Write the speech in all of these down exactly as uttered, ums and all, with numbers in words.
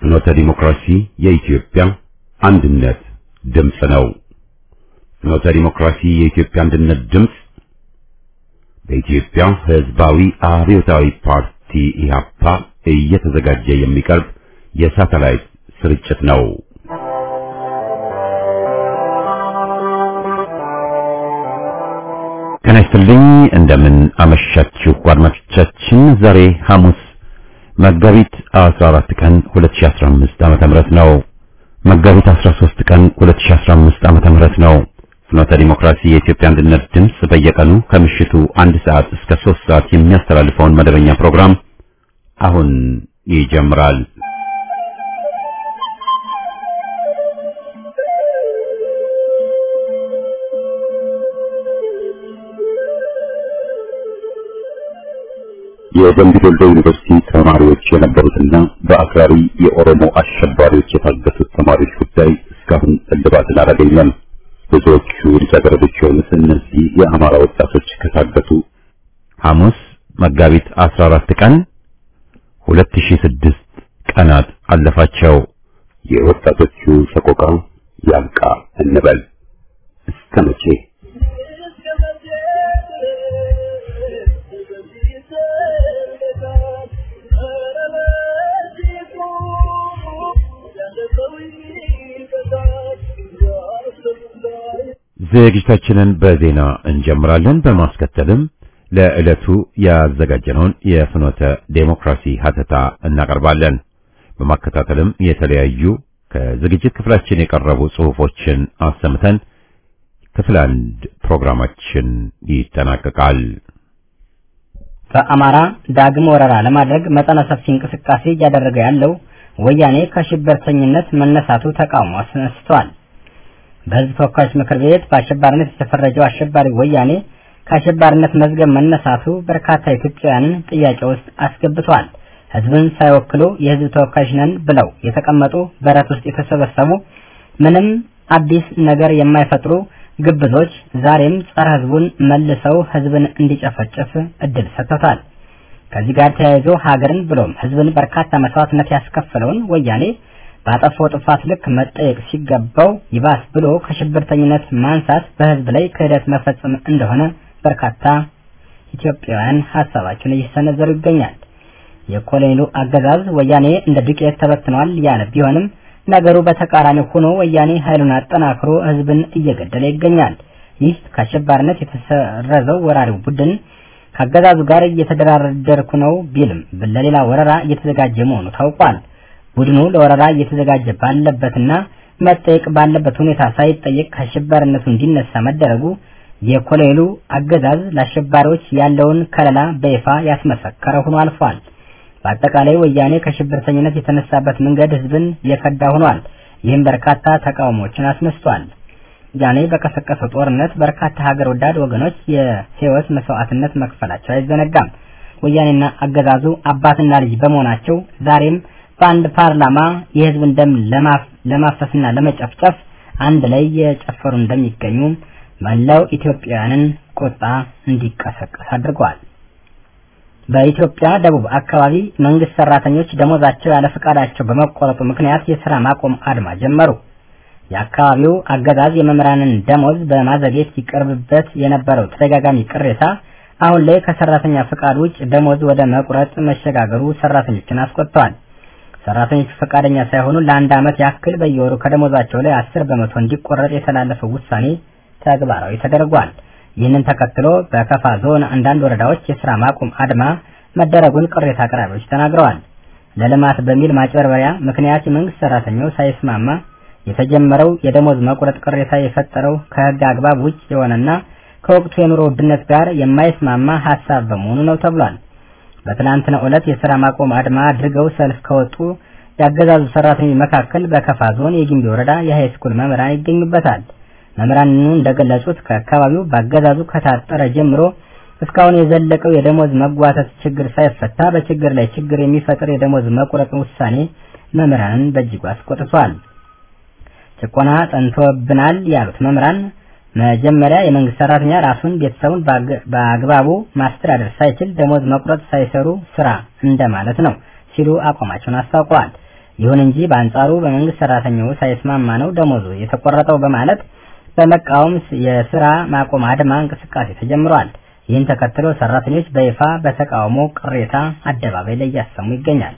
ፍኖተ ዲሞክራሲ የኢትዮጵያ አንድነት ድምጽ ነው። ፍኖተ ዲሞክራሲ የኢትዮጵያ አንድነት ድምጽ በኢትዮጵያ ሕዝባዊ አብዮታዊ ፓርቲ ኢህአፓ እየተዘጋጀ የሚቀርብ የሳተላይት ስርጭት ነው። ከነስተልኝ እንደምን አመሻችሁ አድማጮቻችን። ዛሬ ሐሙስ መጋቢት አስራ አራት ቀን ሁለት ሺህ አስራ አምስት ዓመተ ምህረት ነው። መጋቢት አስራ ሶስት ቀን ሁለት ሺህ አስራ አምስት ዓመተ ምህረት ነው። ፍኖተ ዲሞክራሲ የኢትዮጵያ አንድነት ድምጽ በየቀኑ ከምሽቱ አንድ ሰዓት እስከ ሶስት ሰዓት የሚያስተላልፈውን መደበኛ ፕሮግራም አሁን ይጀምራል። የደምቢ ዶሎ ዩኒቨርሲቲ ተማሪዎች የነበሩትና በአክራሪ የኦሮሞ አሸባሪዎች የታገቱት ተማሪዎች ጉዳይ እስካሁን እልባትን አላገኘም። ብዙዎቹ ልጃገረዶች የሆኑት እነዚህ የአማራ ወጣቶች ከታገቱ ሐሙስ መጋቢት አስራ አራት ቀን ሁለት ሺህ ስድስት ቀናት አለፋቸው። የወጣቶቹ ሰቆቃ ያብቃ እንበል። እስከ መቼ? ዝግጅታችንን በዜና እንጀምራለን። በማስከተልም ለዕለቱ ያዘጋጀነውን የፍኖተ ዴሞክራሲ ሀተታ እናቀርባለን። በማከታተልም የተለያዩ ከዝግጅት ክፍላችን የቀረቡ ጽሑፎችን አሰምተን ክፍል አንድ ፕሮግራማችን ይጠናቀቃል። በአማራ ዳግም ወረራ ለማድረግ መጠነ ሰፊ እንቅስቃሴ እያደረገ ያለው ወያኔ ከሽብርተኝነት መነሳቱ ተቃውሞ አስነስቷል። በሕዝብ ተወካዮች ምክር ቤት በአሸባሪነት የተፈረጀው አሸባሪ ወያኔ ከአሸባሪነት መዝገብ መነሳቱ በርካታ ኢትዮጵያውያንን ጥያቄ ውስጥ አስገብቷል። ሕዝብን ሳይወክሉ የሕዝብ ተወካዮች ነን ብለው የተቀመጡ በረት ውስጥ የተሰበሰቡ ምንም አዲስ ነገር የማይፈጥሩ ግብዞች ዛሬም ጸረ ሕዝቡን መልሰው ሕዝብን እንዲጨፈጭፍ እድል ሰጥተዋል። ከዚህ ጋር ተያይዞ ሀገርን ብሎም ሕዝብን በርካታ መስዋዕትነት ያስከፈለውን ወያኔ ባጠፋው ጥፋት ልክ መጠየቅ ሲገባው ይባስ ብሎ ከሽብርተኝነት ማንሳት በሕዝብ ላይ ክህደት መፈጸም እንደሆነ በርካታ ኢትዮጵያውያን ሐሳባቸውን እየሰነዘሩ ይገኛል። የኮሎኔሉ አገዛዝ ወያኔ እንደ ዱቄት ተበትኗል ያለ ቢሆንም ነገሩ በተቃራኒ ሆኖ ወያኔ ኃይሉን አጠናክሮ ሕዝብን እየገደለ ይገኛል። ይህ ከአሸባሪነት የተሰረዘው ወራሪው ቡድን ከአገዛዙ ጋር እየተደራደርኩ ነው ቢልም ለሌላ ወረራ እየተዘጋጀ መሆኑ ታውቋል። ቡድኑ ለወረራ እየተዘጋጀ ባለበትና መጠየቅ ባለበት ሁኔታ ሳይጠየቅ ከአሸባሪነቱ እንዲነሳ መደረጉ የኮሎኔሉ አገዛዝ ለአሸባሪዎች ያለውን ከለላ በይፋ ያስመሰከረ ሆኖ አልፏል። በአጠቃላይ ወያኔ ከሽብርተኝነት የተነሳበት መንገድ ሕዝብን የከዳ ሆኗል። ይህም በርካታ ተቃውሞችን አስነስቷል። ወያኔ በቀሰቀሰው ጦርነት በርካታ ሀገር ወዳድ ወገኖች የህይወት መስዋዕትነት መክፈላቸው አይዘነጋም። ወያኔና አገዛዙ አባትና ልጅ በመሆናቸው ዛሬም በአንድ ፓርላማ የሕዝብን ደም ለማፍሰስና ለመጨፍጨፍ አንድ ላይ የጨፈሩ እንደሚገኙ መላው ኢትዮጵያውያንን ቁጣ እንዲቀሰቀስ አድርጓል። በኢትዮጵያ ደቡብ አካባቢ መንግስት ሰራተኞች ደሞዛቸው ያለ ፈቃዳቸው በመቆረጡ ምክንያት የሥራ ማቆም አድማ ጀመሩ። የአካባቢው አገዛዝ የመምህራንን ደሞዝ በማዘግየት ይቀርብበት የነበረው ተደጋጋሚ ቅሬታ አሁን ላይ ከሰራተኛ ፈቃድ ውጭ ደሞዝ ወደ መቁረጥ መሸጋገሩ ሰራተኞችን አስቆጥቷል። ሰራተኞች ፈቃደኛ ሳይሆኑ ለአንድ ዓመት ያክል በየወሩ ከደሞዛቸው ላይ አስር በመቶ እንዲቆረጥ የተላለፈው ውሳኔ ተግባራዊ ተደርጓል። ይህንን ተከትሎ በከፋ ዞን አንዳንድ ወረዳዎች የሥራ ማቆም አድማ መደረጉን ቅሬታ አቅራቢዎች ተናግረዋል። ለልማት በሚል ማጭበርበሪያ ምክንያት የመንግስት ሰራተኛው ሳይስማማ የተጀመረው የደሞዝ መቁረጥ ቅሬታ የፈጠረው ከሕግ አግባብ ውጭ የሆነና ከወቅቱ የኑሮ ውድነት ጋር የማይስማማ ሐሳብ በመሆኑ ነው ተብሏል። በትናንትናው ዕለት የሥራ ማቆም አድማ አድርገው ሰልፍ ከወጡ ያገዛዙ ሰራተኞች መካከል በከፋ ዞን የጊምቢ ወረዳ የሃይስኩል መምህራን ይገኙበታል። መምህራኑ እንደገለጹት ከአካባቢው ባገዛዙ ከታጠረ ጀምሮ እስካሁን የዘለቀው የደሞዝ መጓተት ችግር ሳይፈታ በችግር ላይ ችግር የሚፈጥር የደሞዝ መቁረጥ ውሳኔ መምህራንን በእጅጉ አስቆጥቷል። ጭቆና ጸንቶብናል ያሉት መምህራን መጀመሪያ የመንግስት ሰራተኛ ራሱን ቤተሰቡን በአግባቡ ማስተዳደር ሳይችል ደሞዝ መቁረጥ ሳይሰሩ ስራ እንደማለት ነው ሲሉ አቋማቸውን አስታውቀዋል። ይሁን እንጂ በአንጻሩ በመንግስት ሰራተኛው ሳይስማማ ነው ደሞዙ የተቆረጠው በማለት በመቃወም የሥራ ማቆም አድማ እንቅስቃሴ ተጀምሯል። ይህን ተከትሎ ሰራተኞች በይፋ በተቃውሞ ቅሬታ አደባባይ ላይ ያሰሙ ይገኛል።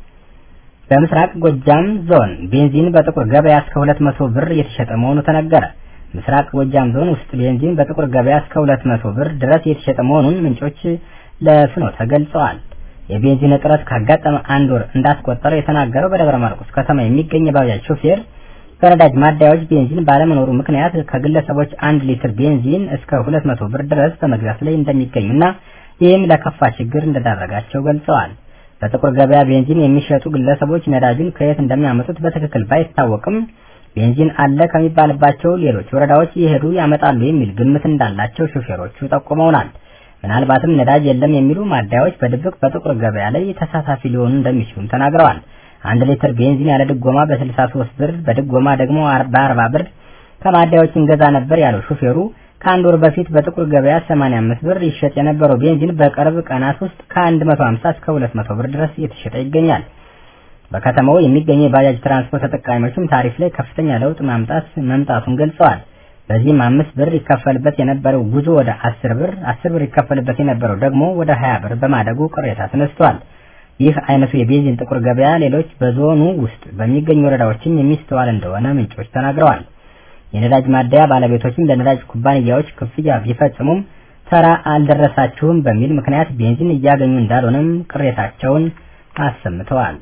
በምስራቅ ጎጃም ዞን ቤንዚን በጥቁር ገበያ እስከ ሁለት መቶ ብር የተሸጠ መሆኑ ተነገረ። ምስራቅ ጎጃም ዞን ውስጥ ቤንዚን በጥቁር ገበያ እስከ ሁለት መቶ ብር ድረስ የተሸጠ መሆኑን ምንጮች ለፍኖተ ገልጸዋል። የቤንዚን እጥረት ካጋጠመ አንድ ወር እንዳስቆጠረ የተናገረው በደብረ ማርቆስ ከተማ የሚገኝ የባጃጅ ሾፌር በነዳጅ ማደያዎች ቤንዚን ባለመኖሩ ምክንያት ከግለሰቦች አንድ ሊትር ቤንዚን እስከ ሁለት መቶ ብር ድረስ በመግዛት ላይ እንደሚገኙና ይህም ለከፋ ችግር እንደዳረጋቸው ገልጸዋል። በጥቁር ገበያ ቤንዚን የሚሸጡ ግለሰቦች ነዳጁን ከየት እንደሚያመጡት በትክክል ባይታወቅም ቤንዚን አለ ከሚባልባቸው ሌሎች ወረዳዎች እየሄዱ ያመጣሉ የሚል ግምት እንዳላቸው ሾፌሮቹ ጠቁመውናል። ምናልባትም ነዳጅ የለም የሚሉ ማደያዎች በድብቅ በጥቁር ገበያ ላይ ተሳታፊ ሊሆኑ እንደሚችሉም ተናግረዋል። አንድ ሊትር ቤንዚን ያለ ድጎማ በስልሳ ሶስት ብር በድጎማ ደግሞ በአርባ ብር ከማደያዎች እንገዛ ነበር ያለው ሾፌሩ ከአንድ ወር በፊት በጥቁር ገበያ ሰማንያ አምስት ብር ይሸጥ የነበረው ቤንዚን በቅርብ ቀናት ውስጥ ከመቶ ሃምሳ እስከ ሁለት መቶ ብር ድረስ እየተሸጠ ይገኛል። በከተማው የሚገኙ የባጃጅ ትራንስፖርት ተጠቃሚዎችም ታሪፍ ላይ ከፍተኛ ለውጥ ማምጣት መምጣቱን ገልጸዋል። በዚህም አምስት ብር ይከፈልበት የነበረው ጉዞ ወደ አስር ብር፣ አስር ብር ይከፈልበት የነበረው ደግሞ ወደ ሀያ ብር በማደጉ ቅሬታ ተነስቷል። ይህ አይነቱ የቤንዚን ጥቁር ገበያ ሌሎች በዞኑ ውስጥ በሚገኙ ወረዳዎችም የሚስተዋል እንደሆነ ምንጮች ተናግረዋል። የነዳጅ ማደያ ባለቤቶችም ለነዳጅ ኩባንያዎች ክፍያ ቢፈጽሙም ተራ አልደረሳችሁም በሚል ምክንያት ቤንዚን እያገኙ እንዳልሆነም ቅሬታቸውን አሰምተዋል።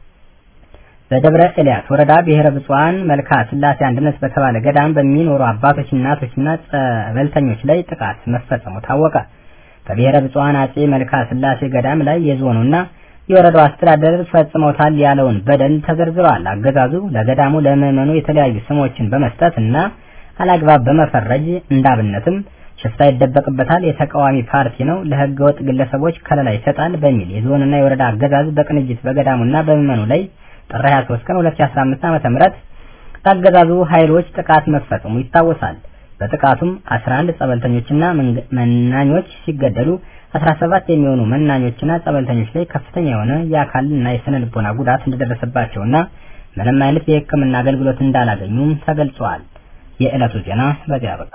በደብረ ኤልያስ ወረዳ ብሔረ ብፁዓን መልካ ስላሴ አንድነት በተባለ ገዳም በሚኖሩ አባቶች፣ እናቶችና ጸበልተኞች ላይ ጥቃት መፈጸሙ ታወቀ። በብሔረ ብፁዓን አጼ መልካ ስላሴ ገዳም ላይ የዞኑና የወረዳው አስተዳደር ፈጽመውታል ያለውን በደል ተዘርዝሯል። አገዛዙ ለገዳሙ ለምዕመኑ የተለያዩ ስሞችን በመስጠት እና አላግባብ በመፈረጅ እንዳብነትም ሽፍታ ይደበቅበታል፣ የተቃዋሚ ፓርቲ ነው፣ ለህገ ወጥ ግለሰቦች ከለላ ይሰጣል በሚል የዞንና የወረዳ አገዛዝ በቅንጅት በገዳሙና በምዕመኑ ላይ ጥር ሃያ ሶስት ቀን ሁለት ሺህ አስራ አምስት ዓመተ ምህረት ታገዛዙ ኃይሎች ጥቃት መፈጸሙ ይታወሳል። በጥቃቱም አስራ አንድ ጸበልተኞችና መናኞች ሲገደሉ አስራ ሰባት የሚሆኑ መናኞችና ጸበልተኞች ላይ ከፍተኛ የሆነ የአካልና የስነ ልቦና ጉዳት እንደደረሰባቸውና ምንም አይነት የሕክምና አገልግሎት እንዳላገኙም ተገልጿል። የዕለቱ ዜና በዚያ በቃ።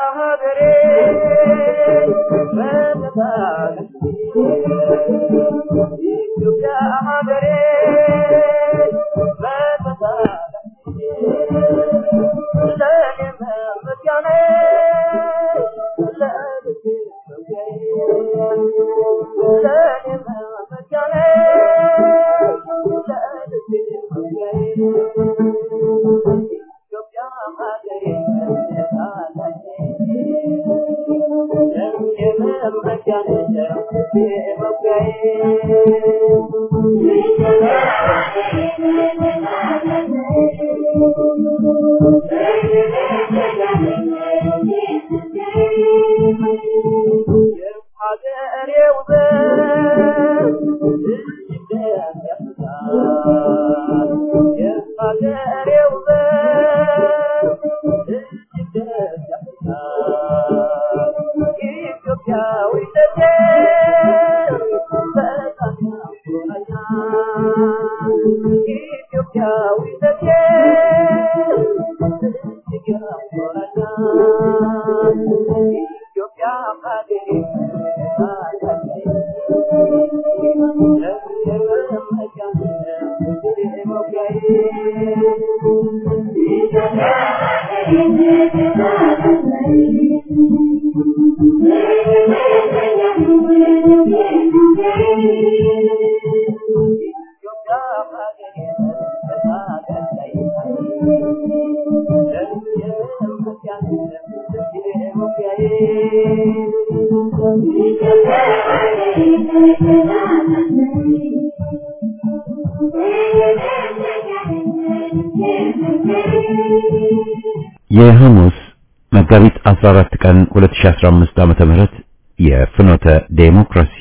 የሐሙስ መጋቢት አስራ አራት ቀን ሁለት ሺህ አስራ አምስት ዓመተ ምህረት የፍኖተ ዴሞክራሲ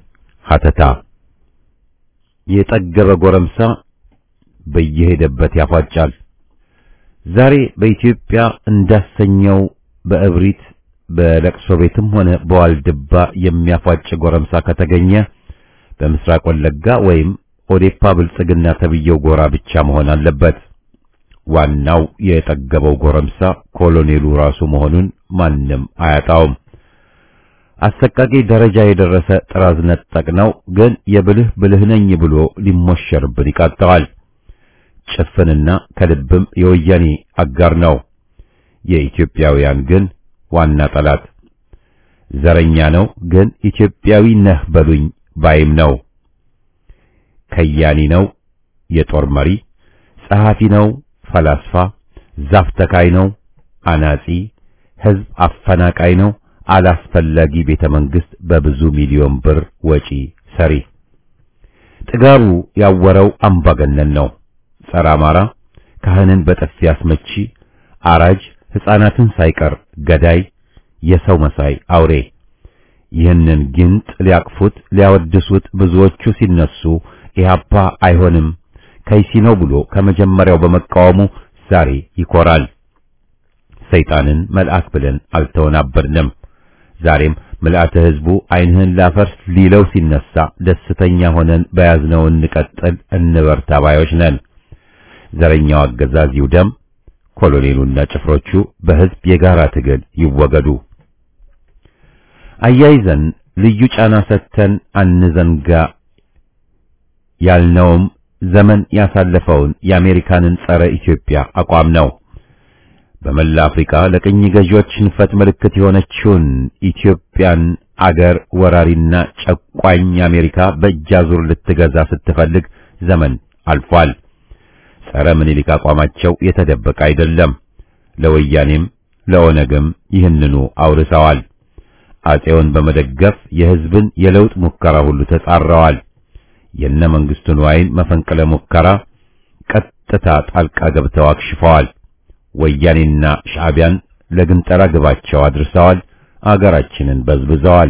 ሀተታ የጠገበ ጎረምሳ በየሄደበት ያፋጫል። ዛሬ በኢትዮጵያ እንዳሰኘው በእብሪት በለቅሶ ቤትም ሆነ በዋልድባ የሚያፋጭ ጎረምሳ ከተገኘ በምስራቅ ወለጋ ወይም ኦዴፓ ብልጽግና ተብየው ጎራ ብቻ መሆን አለበት። ዋናው የጠገበው ጎረምሳ ኮሎኔሉ ራሱ መሆኑን ማንም አያጣውም። አሰቃቂ ደረጃ የደረሰ ጥራዝ ነጠቅ ነው፣ ግን የብልህ ብልህ ነኝ ብሎ ሊሞሸርብን ይቃጣዋል። ጭፍንና ከልብም የወያኔ አጋር ነው። የኢትዮጵያውያን ግን ዋና ጠላት ዘረኛ ነው፣ ግን ኢትዮጵያዊ ነህ በሉኝ ባይም ነው። ከያኒ ነው፣ የጦር መሪ ጸሐፊ ነው፣ ፈላስፋ ዛፍ ተካይ ነው፣ አናጺ ህዝብ አፈናቃይ ነው፣ አላስፈላጊ ቤተ መንግስት በብዙ ሚሊዮን ብር ወጪ ሰሪ። ጥጋቡ ያወረው አምባገነን ነው። ጸረ አማራ፣ ካህንን በጥፊ አስመቺ፣ አራጅ፣ ሕፃናትን ሳይቀር ገዳይ፣ የሰው መሳይ አውሬ። ይህንን ግንጥ ሊያቅፉት ሊያወድሱት ብዙዎቹ ሲነሱ ኢህአፓ አይሆንም ከይሲ ነው ብሎ ከመጀመሪያው በመቃወሙ ዛሬ ይኮራል። ሰይጣንን መልአክ ብለን አልተወናበድንም። ዛሬም ምልአተ ህዝቡ አይንህን ላፈርስ ሊለው ሲነሳ ደስተኛ ሆነን በያዝነው እንቀጥል እንበርታ ባዮች ነን። ዘረኛው አገዛዝ ይውደም፣ ኮሎኔሉና ጭፍሮቹ በህዝብ የጋራ ትግል ይወገዱ። አያይዘን ልዩ ጫና ሰጥተን አንዘንጋ ያልነውም ዘመን ያሳለፈውን የአሜሪካንን ጸረ ኢትዮጵያ አቋም ነው። በመላ አፍሪካ ለቅኝ ገዢዎች ሽንፈት ምልክት የሆነችውን ኢትዮጵያን አገር ወራሪና ጨቋኝ አሜሪካ በእጃዙር ልትገዛ ስትፈልግ ዘመን አልፏል። ጸረ ምኒልክ አቋማቸው የተደበቀ አይደለም። ለወያኔም ለኦነግም ይህንኑ አውርሰዋል። አጼውን በመደገፍ የህዝብን የለውጥ ሙከራ ሁሉ ተጻረዋል። የነ መንግስቱ ንዋይን መፈንቅለ ሙከራ ቀጥታ ጣልቃ ገብተው አክሽፈዋል። ወያኔና ሻዕቢያን ለግንጠራ ግባቸው አድርሰዋል። አገራችንን በዝብዘዋል።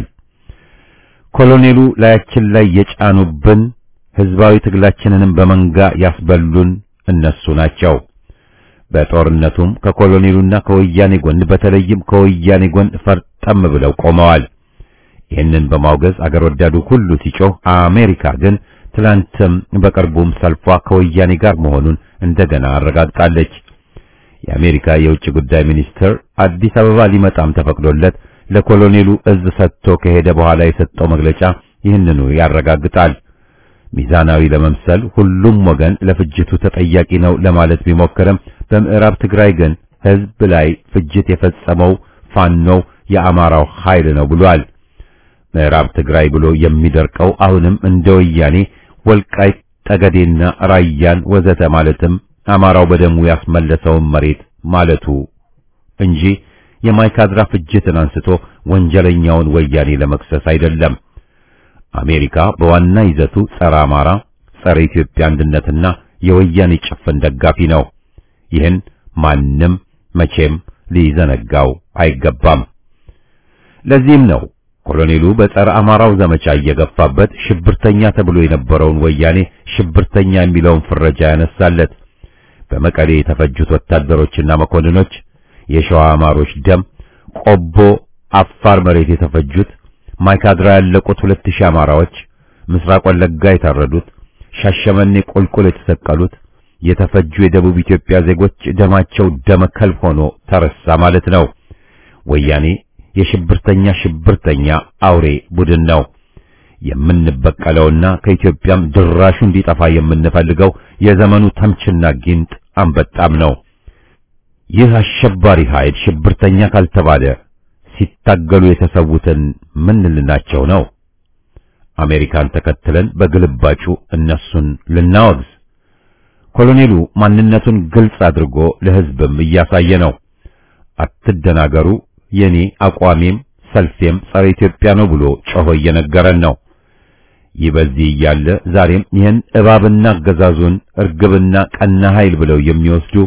ኮሎኔሉ ላያችን ላይ የጫኑብን ህዝባዊ ትግላችንንም በመንጋ ያስበሉን እነሱ ናቸው። በጦርነቱም ከኮሎኔሉና ከወያኔ ጎን በተለይም ከወያኔ ጎን ፈርጠም ብለው ቆመዋል። ይህንን በማውገዝ አገር ወዳዱ ሁሉ ሲጮህ፣ አሜሪካ ግን ትላንትም በቅርቡም ሰልፏ ከወያኔ ጋር መሆኑን እንደገና አረጋግጣለች። የአሜሪካ የውጭ ጉዳይ ሚኒስትር አዲስ አበባ ሊመጣም ተፈቅዶለት ለኮሎኔሉ እዝ ሰጥቶ ከሄደ በኋላ የሰጠው መግለጫ ይህንኑ ያረጋግጣል። ሚዛናዊ ለመምሰል ሁሉም ወገን ለፍጅቱ ተጠያቂ ነው ለማለት ቢሞክርም በምዕራብ ትግራይ ግን ህዝብ ላይ ፍጅት የፈጸመው ፋኖው የአማራው ኃይል ነው ብሏል። ምዕራብ ትግራይ ብሎ የሚደርቀው አሁንም እንደ ወያኔ ወልቃይት ጠገዴና ራያን ወዘተ ማለትም አማራው በደሙ ያስመለሰውን መሬት ማለቱ እንጂ የማይካድራ ፍጅትን አንስቶ ወንጀለኛውን ወያኔ ለመክሰስ አይደለም። አሜሪካ በዋና ይዘቱ ጸረ አማራ፣ ጸረ ኢትዮጵያ አንድነትና የወያኔ ጭፍን ደጋፊ ነው። ይህን ማንም መቼም ሊዘነጋው አይገባም። ለዚህም ነው ኮሎኔሉ በጸረ አማራው ዘመቻ እየገፋበት ሽብርተኛ ተብሎ የነበረውን ወያኔ ሽብርተኛ የሚለውን ፍረጃ ያነሳለት። በመቀሌ የተፈጁት ወታደሮችና መኮንኖች፣ የሸዋ አማሮች ደም፣ ቆቦ አፋር መሬት የተፈጁት፣ ማይካድራ ያለቁት ሁለት ሺህ አማራዎች፣ ምስራቅ ወለጋ የታረዱት፣ ሻሸመኔ ቁልቁል የተሰቀሉት፣ የተፈጁ የደቡብ ኢትዮጵያ ዜጎች ደማቸው ደመ ከልብ ሆኖ ተረሳ ማለት ነው። ወያኔ የሽብርተኛ ሽብርተኛ አውሬ ቡድን ነው። የምንበቀለውና ከኢትዮጵያም ድራሹ እንዲጠፋ የምንፈልገው የዘመኑ ተምችና ጊንጥ አንበጣም ነው። ይህ አሸባሪ ኃይል ሽብርተኛ ካልተባለ ሲታገሉ የተሰዉትን ምን ልናቸው ነው? አሜሪካን ተከትለን በግልባጩ እነሱን ልናወግዝ? ኮሎኔሉ ማንነቱን ግልጽ አድርጎ ለህዝብም እያሳየ ነው። አትደናገሩ፣ የኔ አቋሜም ሰልፌም ጸረ ኢትዮጵያ ነው ብሎ ጮሆ እየነገረን ነው። ይህ በዚህ እያለ ዛሬም ይህን እባብና አገዛዙን እርግብና ቀና ኃይል ብለው የሚወስዱ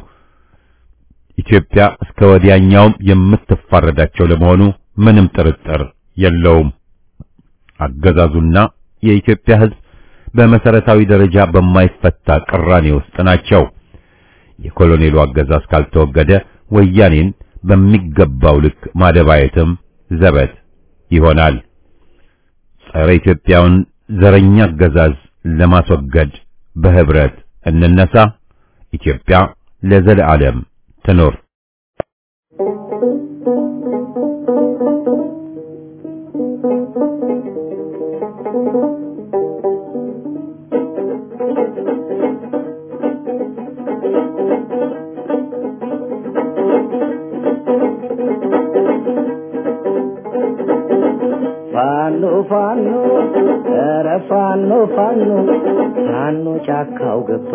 ኢትዮጵያ እስከ ወዲያኛውም የምትፋረዳቸው ለመሆኑ ምንም ጥርጥር የለውም። አገዛዙና የኢትዮጵያ ህዝብ በመሰረታዊ ደረጃ በማይፈታ ቅራኔ ውስጥ ናቸው። የኮሎኔሉ አገዛዝ ካልተወገደ ወያኔን በሚገባው ልክ ማደባየትም ዘበት ይሆናል። ጸረ ኢትዮጵያውን ዘረኛ አገዛዝ ለማስወገድ በህብረት እንነሳ። ኢትዮጵያ ለዘለዓለም ትኖር። ፋኖ ፋኖ ኧረ ፋኖ ፋኖ ፋኖ ጫካው ገባ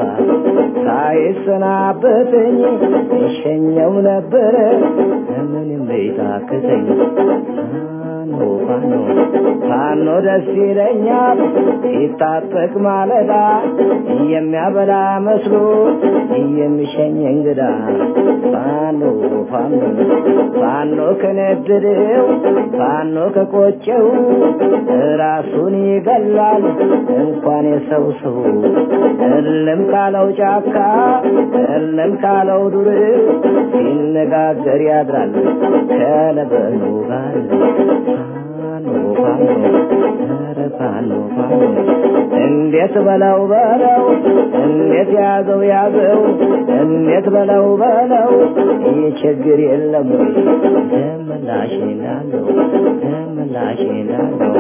ሳይሰናበተኝ እሸኘው ነበረ ምንም ቤታክተኝ ፋኖ ፋኖ ፋኖ ደስ ይለኛል ሲታጠቅ ማለዳ የሚያበላ መስሎ የሚሸኝ እንግዳ ፋኖ ፋኖ ፋኖ ከነደደው ፋኖ ከቆጨው ራሱን ይገላል እንኳን የሰው ሰው እልም ካለው ጫካ እልም ካለው ዱር ሲነጋገር ያድራል ከለበኑ ጋር ፋኖ ፋኖ ኧረ ፋኖ ፋኖ እንዴት በለው በለው እንዴት ያዘው ያዘው እንዴት በለው በለው ይህ ችግር የለም ወይ ደምላሽ እንዳለው ደምላሽ እንዳለው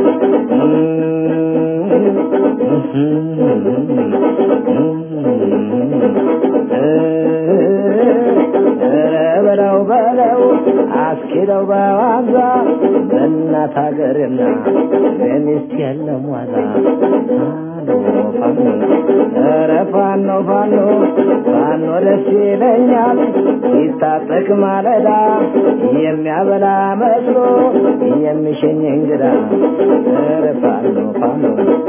ኧረ በለው በለው አስኪለው በዋዛ በእናት ሀገርና በሚስት የለም ዋዛ ፋኖ ፋኖ ኧረ ፋኖ ፋኖ ፋኖ ደስ ይለኛል ሲታጠቅ ማለዳ የሚያበላ መስሎ የሚሸኝ እንግዳ ኧረ ፋኖ ፋኖ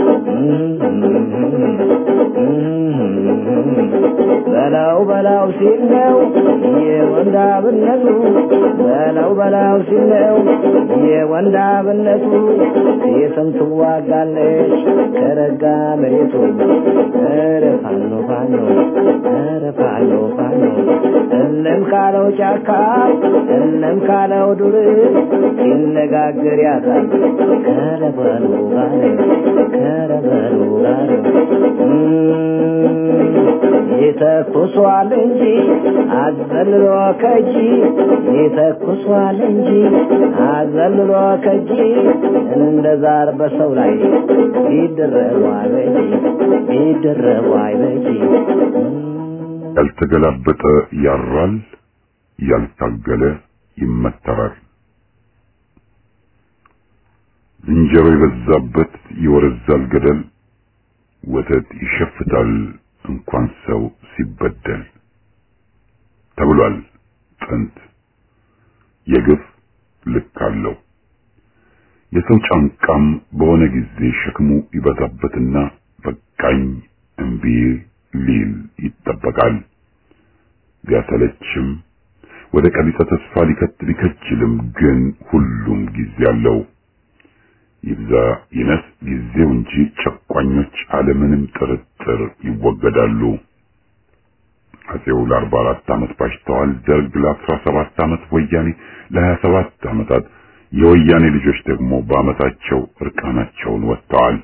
በላው በላው ሲል ነው የወንዳብነቱ በላው በላው ሲል ነው የወንዳብነቱ የስንቱ ዋጋለች ከረጋ መሬቱ ኧረ ፋኖ ፋኖ ኧረ ፋኖ ፋኖ እልም ካለው ጫካ እልም ካለው ዱር ሲነጋገር ያድራል ከረበሉ ጋር ከረበሉ ጋር ይተኩሷል እንጂ አዘልሎ ከጂ ይተኩሷል እንጂ አዘልሎ ከጂ እንደ ዛር በሰው ላይ ይደረቡ አይበጂ ይደረቡ አይበጂ ያልተገላበጠ ያራል ያልታገለ ይመተራል። ዝንጀሮ የበዛበት ይወረዛል ገደል ወተት ይሸፍታል እንኳን ሰው ሲበደል ተብሏል ጥንት። የግፍ ልክ አለው። የሰው ጫንቃም በሆነ ጊዜ ሸክሙ ይበዛበትና በቃኝ እምቢ ሊል ይጠበቃል። ቢያሰለችም ወደ ቀቢጸ ተስፋ ሊከት ሊከችልም ግን ሁሉም ጊዜ አለው። ይብዛ ይነስ ጊዜው እንጂ ጨቋኞች አለምንም ጥርጥር ይወገዳሉ። አጼው ለአርባ አራት ዓመት ባሽተዋል። ደርግ ለአስራ ሰባት ዓመት፣ ወያኔ ለሀያ ሰባት ዓመታት፣ የወያኔ ልጆች ደግሞ በዓመታቸው እርቃናቸውን ወጥተዋል።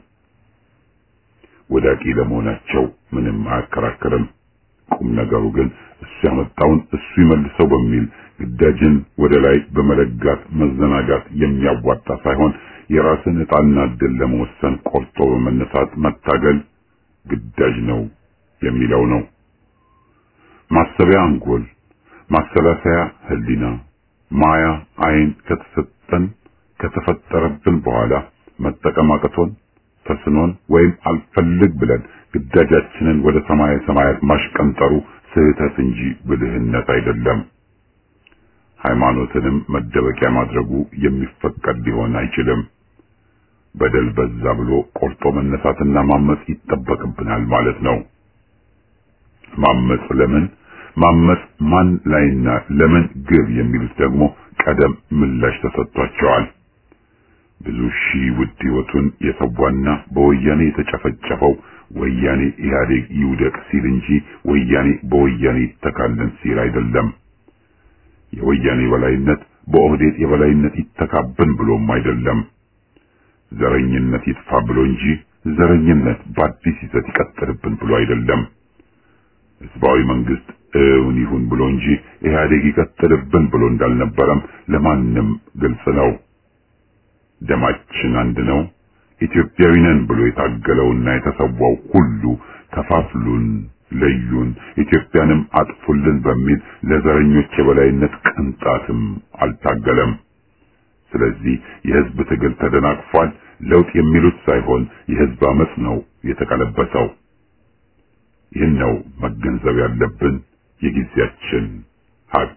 ወዳቂ ለመሆናቸው ምንም አያከራክርም። ቁም ነገሩ ግን እሱ ያመጣውን እሱ ይመልሰው በሚል ግዳጅን ወደ ላይ በመለጋት መዘናጋት የሚያዋጣ ሳይሆን የራስን ዕጣና ዕድል ለመወሰን ቆርጦ በመነሳት መታገል ግዳጅ ነው የሚለው ነው። ማሰቢያ አንጎል፣ ማሰላሰያ ህሊና፣ ማያ አይን ከተሰጠን ከተፈጠረብን በኋላ መጠቀም አቅቶን ተስኖን ወይም አልፈልግ ብለን ግዳጃችንን ወደ ሰማይ ሰማያት ማሽቀንጠሩ ስህተት እንጂ ብልህነት አይደለም። ሃይማኖትንም መደበቂያ ማድረጉ የሚፈቀድ ሊሆን አይችልም። በደል በዛ ብሎ ቆርጦ መነሳትና ማመጽ ይጠበቅብናል ማለት ነው። ማመጽ ለምን ማመጽ ማን ላይና ለምን ግብ የሚሉት ደግሞ ቀደም ምላሽ ተሰጥቷቸዋል። ብዙ ሺህ ውድ ሕይወቱን የሰዋና በወያኔ የተጨፈጨፈው ወያኔ ኢህአዴግ ይውደቅ ሲል እንጂ ወያኔ በወያኔ ይተካልን ሲል አይደለም። የወያኔ የበላይነት በኦህዴድ የበላይነት ይተካብን ብሎም አይደለም። ዘረኝነት ይጥፋ ብሎ እንጂ ዘረኝነት በአዲስ ይዘት ይቀጥልብን ብሎ አይደለም። ህዝባዊ መንግስት እውን ይሁን ብሎ እንጂ ኢህአዴግ ይቀጥልብን ብሎ እንዳልነበረም ለማንም ግልጽ ነው። ደማችን አንድ ነው፣ ኢትዮጵያዊ ነን ብሎ የታገለውና የተሰዋው ሁሉ ከፋፍሉን፣ ለዩን፣ ኢትዮጵያንም አጥፉልን በሚል ለዘረኞች የበላይነት ቅንጣትም አልታገለም። ስለዚህ የህዝብ ትግል ተደናቅፏል። ለውጥ የሚሉት ሳይሆን የህዝብ አመጽ ነው የተቀለበሰው። ይህን ነው መገንዘብ ያለብን የጊዜያችን ሀቅ።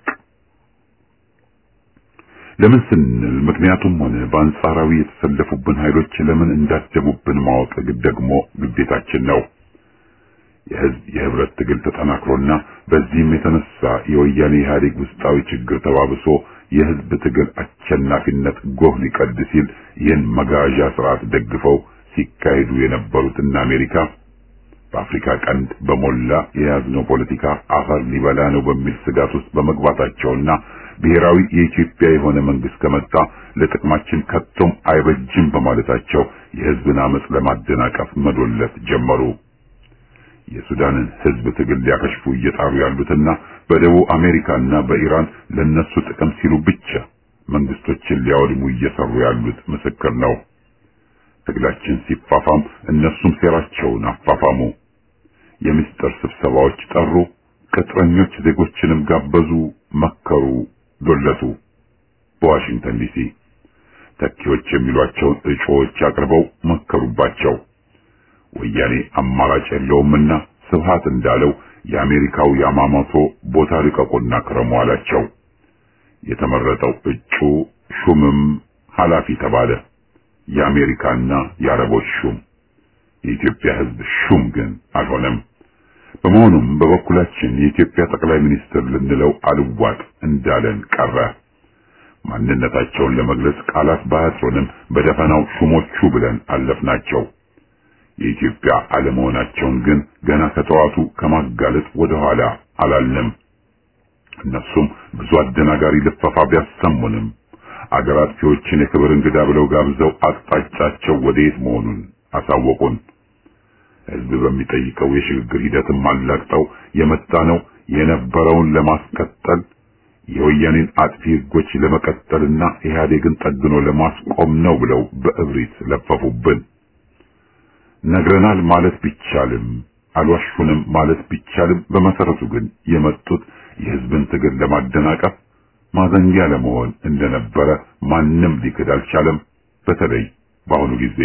ለምን ስንል ምክንያቱም ሆነ በአንጻራዊ የተሰለፉብን ኃይሎች ለምን እንዳጀቡብን ማወቅ ደግሞ ግዴታችን ነው። የህዝብ የህብረት ትግል ተጠናክሮና በዚህም የተነሳ የወያኔ ኢህአዴግ ውስጣዊ ችግር ተባብሶ የህዝብ ትግል አሸናፊነት ጎህ ሊቀድ ሲል ይህን መጋዣ ስርዓት ደግፈው ሲካሄዱ የነበሩትና አሜሪካ በአፍሪካ ቀንድ በሞላ የያዝነው ፖለቲካ አፈር ሊበላ ነው በሚል ስጋት ውስጥ በመግባታቸውና ብሔራዊ የኢትዮጵያ የሆነ መንግስት ከመጣ ለጥቅማችን ከቶም አይበጅም በማለታቸው የህዝብን አመጽ ለማደናቀፍ መዶለት ጀመሩ። የሱዳንን ህዝብ ትግል ሊያከሽፉ እየጣሩ ያሉትና በደቡብ አሜሪካና በኢራን ለነሱ ጥቅም ሲሉ ብቻ መንግስቶችን ሊያወድሙ እየሰሩ ያሉት ምስክር ነው። ትግላችን ሲፋፋም እነሱም ሴራቸውን አፋፋሙ። የምስጢር ስብሰባዎች ጠሩ፣ ቅጥረኞች ዜጎችንም ጋበዙ፣ መከሩ፣ ዶለቱ። በዋሽንግተን ዲሲ ተኪዎች የሚሏቸውን እጩዎች አቅርበው መከሩባቸው። ወያኔ አማራጭ የለውምና ስብሃት እንዳለው የአሜሪካው ያማሞቶ ቦታ ልቀቁና ክረሙ አላቸው። የተመረጠው እጩ ሹምም ኃላፊ ተባለ። የአሜሪካና የአረቦች ሹም፣ የኢትዮጵያ ህዝብ ሹም ግን አልሆነም። በመሆኑም በበኩላችን የኢትዮጵያ ጠቅላይ ሚኒስትር ልንለው አልዋጥ እንዳለን ቀረ። ማንነታቸውን ለመግለጽ ቃላት ባያጥሩንም በደፈናው ሹሞቹ ብለን አለፍናቸው። የኢትዮጵያ አለመሆናቸውን ግን ገና ከጠዋቱ ከማጋለጥ ወደ ኋላ አላልንም። እነሱም ብዙ አደናጋሪ ልፈፋ ቢያሰሙንም አገር አጥፊዎችን የክብር እንግዳ ብለው ጋብዘው አቅጣጫቸው ወዴት መሆኑን አሳወቁን። ህዝብ በሚጠይቀው የሽግግር ሂደትም አላቅጠው የመጣ ነው የነበረውን ለማስቀጠል የወያኔን አጥፊ ህጎች ለመቀጠልና ኢህአዴግን ጠግኖ ለማስቆም ነው ብለው በእብሪት ለፈፉብን። ነግረናል ማለት ቢቻልም አልዋሹንም ማለት ቢቻልም በመሰረቱ ግን የመጡት የህዝብን ትግል ለማደናቀፍ ማዘንጊያ ለመሆን እንደነበረ ማንም ሊክድ አልቻለም። በተለይ በአሁኑ ጊዜ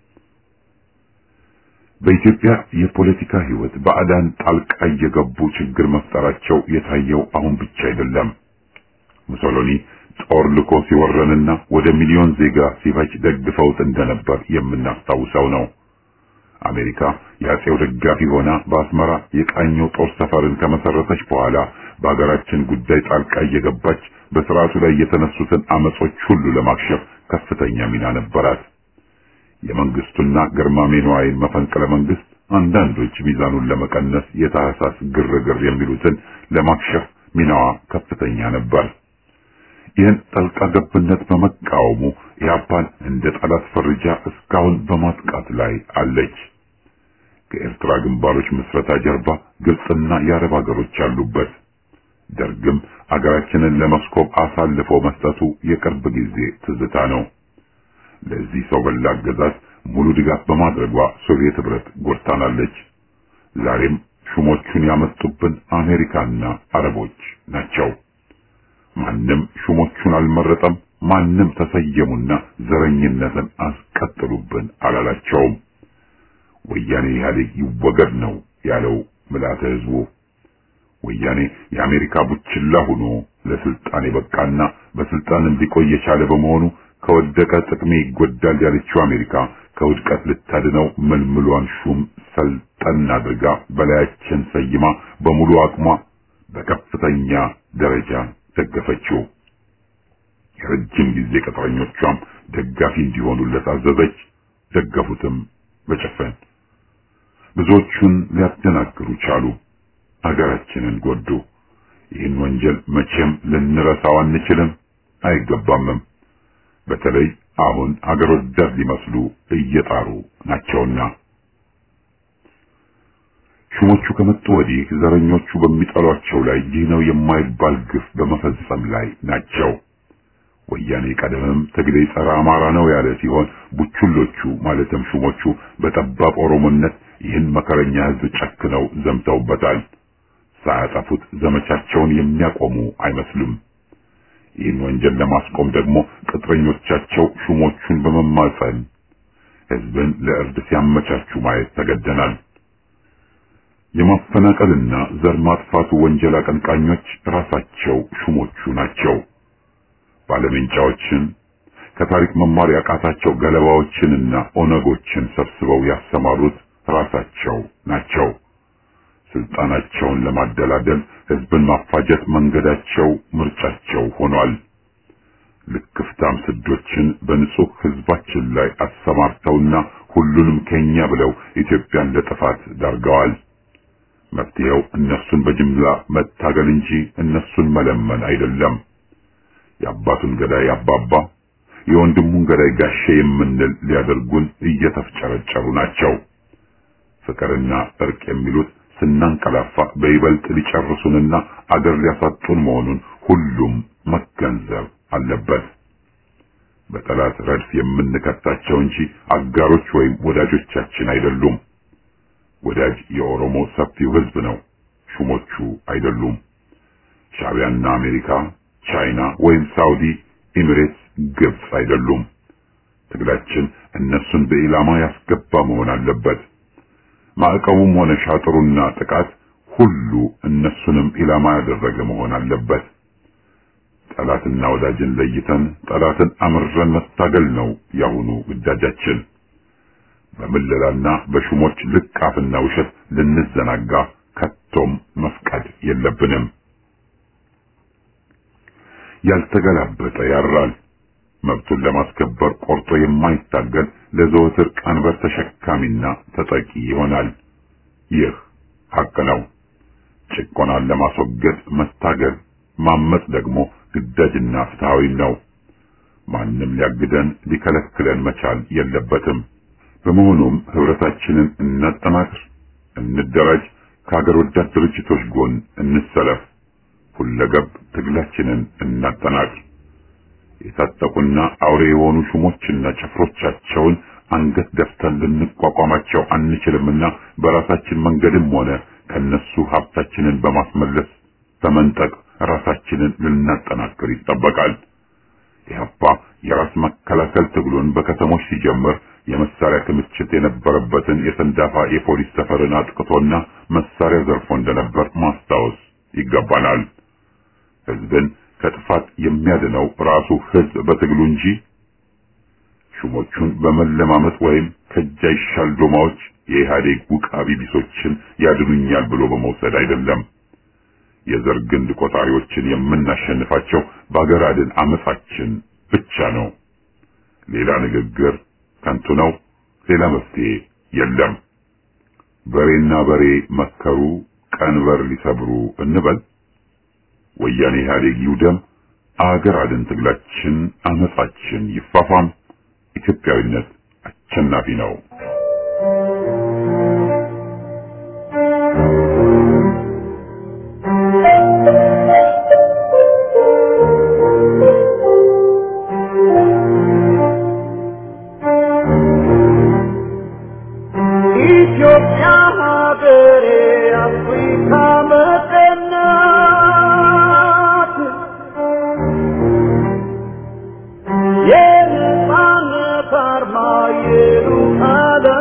በኢትዮጵያ የፖለቲካ ህይወት ባዕዳን ጣልቃ እየገቡ ችግር መፍጠራቸው የታየው አሁን ብቻ አይደለም። ሙሶሎኒ ጦር ልኮ ሲወረንና ወደ ሚሊዮን ዜጋ ሲፈጅ ደግፈውት እንደነበር የምናስታውሰው ነው። አሜሪካ የአጼው ደጋፊ ሆና በአስመራ የቃኘው ጦር ሰፈርን ከመሰረተች በኋላ በአገራችን ጉዳይ ጣልቃ እየገባች በስርዓቱ ላይ የተነሱትን አመጾች ሁሉ ለማክሸፍ ከፍተኛ ሚና ነበራት። የመንግስቱና ግርማሜ ነዋይን መፈንቅለ መንግስት አንዳንዶች ሚዛኑን ለመቀነስ የታህሳስ ግርግር የሚሉትን ለማክሸፍ ሚናዋ ከፍተኛ ነበር። ይህን ጣልቃ ገብነት በመቃወሙ ኢህአፓን እንደ ጠላት ፈርጃ እስካሁን በማጥቃት ላይ አለች። ከኤርትራ ግንባሮች ምስረታ ጀርባ ግብጽና የአረብ ሀገሮች አሉበት። ደርግም አገራችንን ለመስኮብ አሳልፎ መስጠቱ የቅርብ ጊዜ ትዝታ ነው። ለዚህ ሰው በላ አገዛዝ ሙሉ ድጋፍ በማድረጓ ሶቪየት ህብረት ጎድታናለች። ዛሬም ሹሞቹን ያመጡብን አሜሪካና አረቦች ናቸው። ማንም ሹሞቹን አልመረጠም፣ ማንም ተሰየሙና ዘረኝነትን አስቀጥሉብን አላላቸውም። ወያኔ ኢህአዴግ ይወገድ ነው ያለው ምልዓተ ህዝቡ። ወያኔ የአሜሪካ ቡችላ ሆኖ ለስልጣን የበቃና በስልጣንም ሊቆይ የቻለ በመሆኑ ከወደቀ ጥቅሜ ይጎዳል ያለችው አሜሪካ ከውድቀት ልታድነው መልምሏን ሹም ሰልጠን አድርጋ በላያችን ሰይማ በሙሉ አቅሟ በከፍተኛ ደረጃ ደገፈችው። የረጅም ጊዜ ቅጥረኞቿም ደጋፊ እንዲሆኑለት አዘዘች። ደገፉትም በጭፍን። ብዙዎቹን ሊያደናግሩ ቻሉ። አገራችንን ጎዱ። ይህን ወንጀል መቼም ልንረሳው አንችልም፣ አይገባምም። በተለይ አሁን አገር ወዳድ ሊመስሉ እየጣሩ ናቸውና ሹሞቹ ከመጡ ወዲህ ዘረኞቹ በሚጠሏቸው ላይ ይህ ነው የማይባል ግፍ በመፈጸም ላይ ናቸው። ወያኔ ቀደምም ትግሬ ጸረ አማራ ነው ያለ ሲሆን ቡችሎቹ ማለትም ሹሞቹ በጠባብ ኦሮሞነት ይህን መከረኛ ህዝብ ጨክነው ዘምተውበታል። ሳያጠፉት ዘመቻቸውን የሚያቆሙ አይመስሉም። ይህን ወንጀል ለማስቆም ደግሞ ቅጥረኞቻቸው ሹሞቹን በመማጸን ህዝብን ለእርድ ሲያመቻቹ ማየት ተገደናል። የማፈናቀልና ዘር ማጥፋቱ ወንጀል አቀንቃኞች ራሳቸው ሹሞቹ ናቸው። ባለመንጫዎችን ከታሪክ መማር ያቃታቸው ገለባዎችንና ኦነጎችን ሰብስበው ያሰማሩት ራሳቸው ናቸው። ስልጣናቸውን ለማደላደል ህዝብን ማፋጀት መንገዳቸው፣ ምርጫቸው ሆኗል። ልክፍታም ስዶችን በንጹህ ህዝባችን ላይ አሰማርተውና ሁሉንም ከኛ ብለው ኢትዮጵያን ለጥፋት ዳርገዋል። መፍትሄው እነሱን በጅምላ መታገል እንጂ እነሱን መለመን አይደለም። የአባቱን ገዳይ አባባ የወንድሙን ገዳይ ጋሼ የምንል ሊያደርጉን እየተፍጨረጨሩ ናቸው። ፍቅርና እርቅ የሚሉት ስናንቀላፋ በይበልጥ ሊጨርሱንና አገር ሊያሳጡን መሆኑን ሁሉም መገንዘብ አለበት። በጠላት ረድፍ የምንከታቸው እንጂ አጋሮች ወይም ወዳጆቻችን አይደሉም። ወዳጅ የኦሮሞ ሰፊው ህዝብ ነው፣ ሹሞቹ አይደሉም። ሻዕቢያና አሜሪካ፣ ቻይና ወይም ሳውዲ፣ ኤሚሬትስ፣ ግብጽ አይደሉም። ትግላችን እነሱን በኢላማ ያስገባ መሆን አለበት። ማዕቀቡም ሆነ ሻጥሩና ጥቃት ሁሉ እነሱንም ኢላማ ያደረገ መሆን አለበት። ጠላትና ወዳጅን ለይተን ጠላትን አምረን መታገል ነው ያሁኑ ግዳጃችን። በመለላና በሹሞች ልቃፍና ውሸት ልንዘናጋ ከቶም መፍቀድ የለብንም። ያልተገላበጠ ያራል። መብቱን ለማስከበር ቆርጦ የማይታገል ለዘወትር ቀንበር ተሸካሚና ተጠቂ ይሆናል። ይህ ሐቅ ነው። ጭቆናን ለማስወገድ መታገል፣ ማመጽ ደግሞ ግዳጅና ፍትሃዊ ነው። ማንም ሊያግደን ሊከለክለን መቻል የለበትም። በመሆኑም ህብረታችንን እናጠናክር፣ እንደራጅ፣ ከሀገር ወዳድ ድርጅቶች ጎን እንሰለፍ፣ ሁለገብ ትግላችንን እናጠናክር። የታጠቁና አውሬ የሆኑ ሹሞችና ጭፍሮቻቸውን አንገት ደፍተን ልንቋቋማቸው አንችልምና በራሳችን መንገድም ሆነ ከነሱ ሀብታችንን በማስመለስ በመንጠቅ ራሳችንን ልናጠናክር ይጠበቃል። ኢህአፓ የራስ መከላከል ትግሉን በከተሞች ሲጀምር የመሳሪያ ክምችት የነበረበትን የሰንዳፋ የፖሊስ ሰፈርን አጥቅቶና መሳሪያ ዘርፎ እንደነበር ማስታወስ ይገባናል። ህዝብን ከጥፋት የሚያድነው ራሱ ህዝብ በትግሉ እንጂ ሹሞቹን በመለማመጥ ወይም ከጃይሻል ዶማዎች የኢህአዴግ ውቃቢ ቢሶችን ያድኑኛል ብሎ በመውሰድ አይደለም። የዘር ግንድ ቆጣሪዎችን የምናሸንፋቸው በአገር አድን አመጻችን ብቻ ነው። ሌላ ንግግር ከንቱ ነው። ሌላ መፍትሄ የለም። በሬና በሬ መከሩ ቀንበር ሊሰብሩ እንበል። ወያኔ ኢህአዴግ ይውደም። አገር አድን ትግላችን አመጻችን ይፋፋም። ኢትዮጵያዊነት አሸናፊ ነው። Yeah, I'm a farmer, you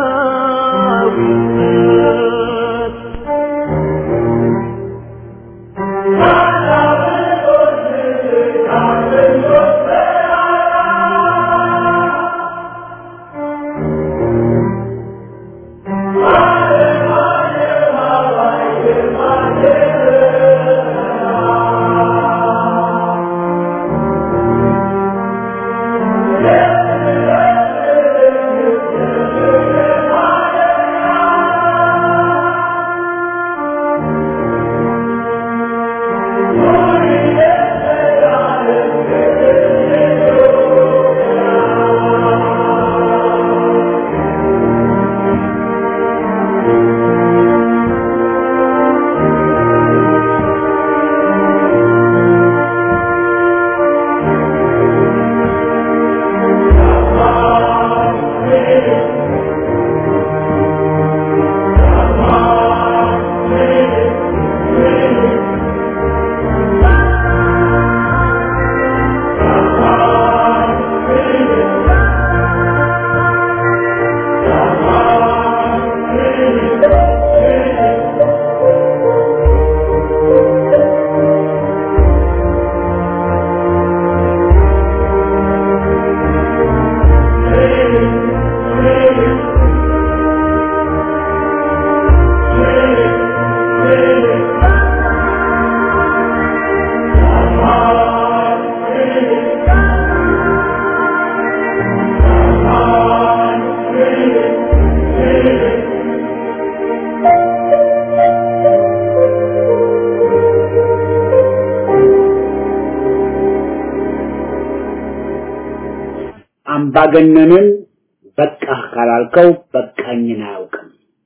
አምባገነንን በቃ ካላልከው በቃኝና አያውቅም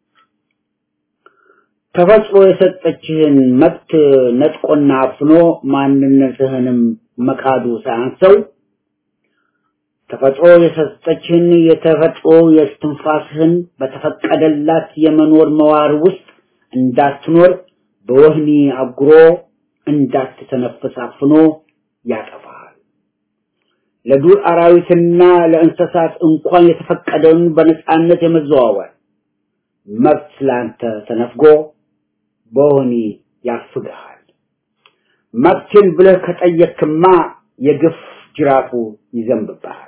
ተፈጥሮ የሰጠችህን መብት ነጥቆና አፍኖ ማንነትህንም መካዱ ሳያንሰው ተፈጥሮ የሰጠችህን የተፈጥሮ የስትንፋስህን በተፈቀደላት የመኖር መዋር ውስጥ እንዳትኖር በወህኒ አጉሮ እንዳትተነፍስ አፍኖ ያጠፋል ለዱር አራዊትና ለእንስሳት እንኳን የተፈቀደውን በነጻነት የመዘዋወር መብት ላንተ ተነፍጎ በወህኒ ያፍጋል መብትን ብለህ ከጠየቅክማ የግፍ ጅራፉ ይዘንብብሃል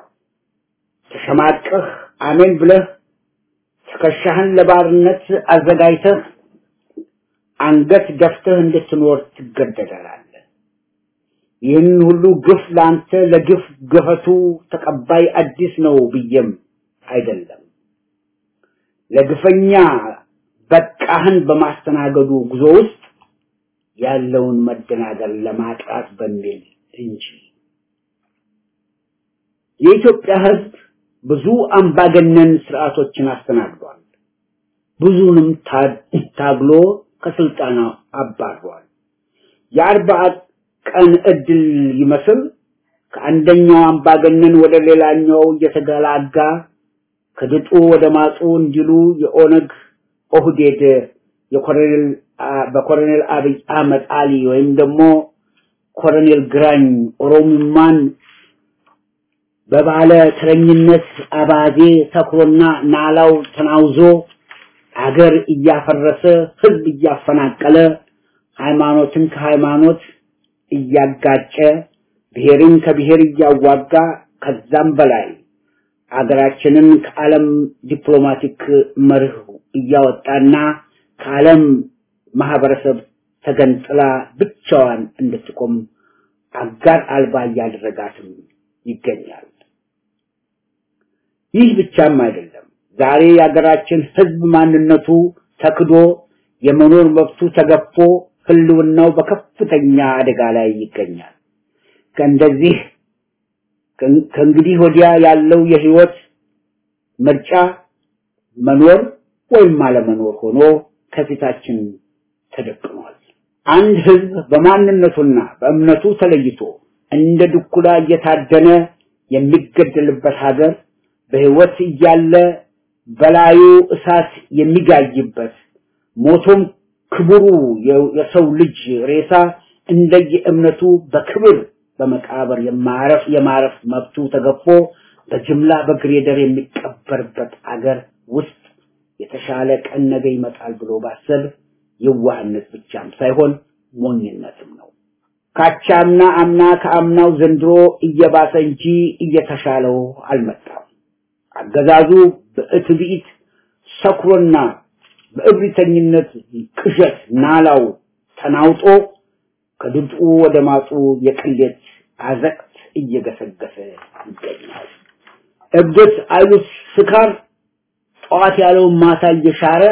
ተሸማቀህ አሜን ብለህ ተከሻህን ለባርነት አዘጋጅተህ አንገት ደፍተህ እንድትኖር ትገደዳለህ ይህን ሁሉ ግፍ ላንተ ለግፍ ገፈቱ ተቀባይ አዲስ ነው ብየም አይደለም ለግፈኛ በቃህን በማስተናገዱ ጉዞ ውስጥ ያለውን መደናገር ለማጥራት በሚል እንጂ የኢትዮጵያ ሕዝብ ብዙ አምባገነን ስርዓቶችን አስተናግዷል ብዙንም ታግሎ ከስልጣን አባሯል የአርባ ቀን እድል ይመስል ከአንደኛው አምባገነን ወደ ሌላኛው እየተገላጋ ከድጡ ወደ ማጡ እንዲሉ የኦነግ ኦህዴድ የኮሎኔል በኮሎኔል አብይ አህመድ አሊ ወይም ደግሞ ኮሎኔል ግራኝ ኦሮሞማን በባለ ተረኝነት አባዜ ተክሮና ናላው ተናውዞ አገር እያፈረሰ ህዝብ እያፈናቀለ ሃይማኖትን ከሃይማኖት እያጋጨ ብሔርን ከብሔር እያዋጋ ከዛም በላይ አገራችንን ከዓለም ዲፕሎማቲክ መርህ እያወጣና ከዓለም ማህበረሰብ ተገንጥላ ብቻዋን እንድትቆም አጋር አልባ ያደረጋትም ይገኛል ይህ ብቻም አይደለም ዛሬ ያገራችን ህዝብ ማንነቱ ተክዶ የመኖር መብቱ ተገፎ ህልውናው በከፍተኛ አደጋ ላይ ይገኛል ከእንደዚህ ከእንግዲህ ወዲያ ያለው የህይወት ምርጫ መኖር ወይም አለመኖር ሆኖ ከፊታችን ተደቅኗል አንድ ህዝብ በማንነቱና በእምነቱ ተለይቶ እንደ ድኩላ እየታደነ የሚገደልበት ሀገር በህይወት እያለ በላዩ እሳት የሚጋይበት ሞቶም ክብሩ የሰው ልጅ ሬሳ እንደየእምነቱ በክብር በመቃብር የማረፍ የማረፍ መብቱ ተገፎ በጅምላ በግሬደር የሚቀበርበት አገር ውስጥ የተሻለ ቀን ነገ ይመጣል ብሎ ባሰብ የዋህነት ብቻም ሳይሆን ሞኝነትም ነው ካቻምና አምና ከአምናው ዘንድሮ እየባሰ እንጂ እየተሻለው አልመጣም አገዛዙ በእትቢት ሰክሮና በእብሪተኝነት ቅዠት ናላው ተናውጦ ከድጡ ወደ ማጡ የቅሌት አዘቅት እየገሰገሰ ይገኛል እብደት አይሉት ስካር ጧት ያለው ማታ እየሻረ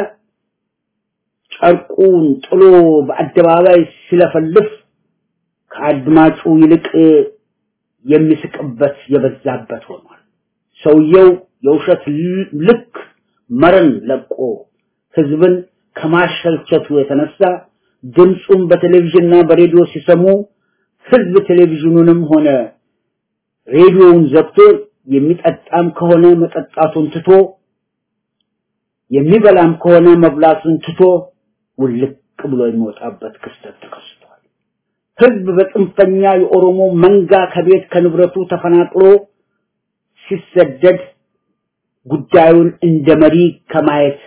ጨርቁን ጥሎ በአደባባይ ሲለፈልፍ ከአድማጩ ይልቅ የሚስቅበት የበዛበት ሆኗል ሰውየው የውሸት ልክ መረን ለቆ ህዝብን ከማሸልቸቱ የተነሳ ድምጹን በቴሌቪዥንና በሬዲዮ ሲሰሙ ህዝብ ቴሌቪዥኑንም ሆነ ሬዲዮውን ዘግቶ የሚጠጣም ከሆነ መጠጣቱን ትቶ የሚበላም ከሆነ መብላቱን ትቶ ውልቅ ብሎ የሚወጣበት ክስተት ተከስቷል ህዝብ በጥንፈኛ የኦሮሞ መንጋ ከቤት ከንብረቱ ተፈናቅሎ ሲሰደድ ጉዳዩን እንደመሪ ከማየት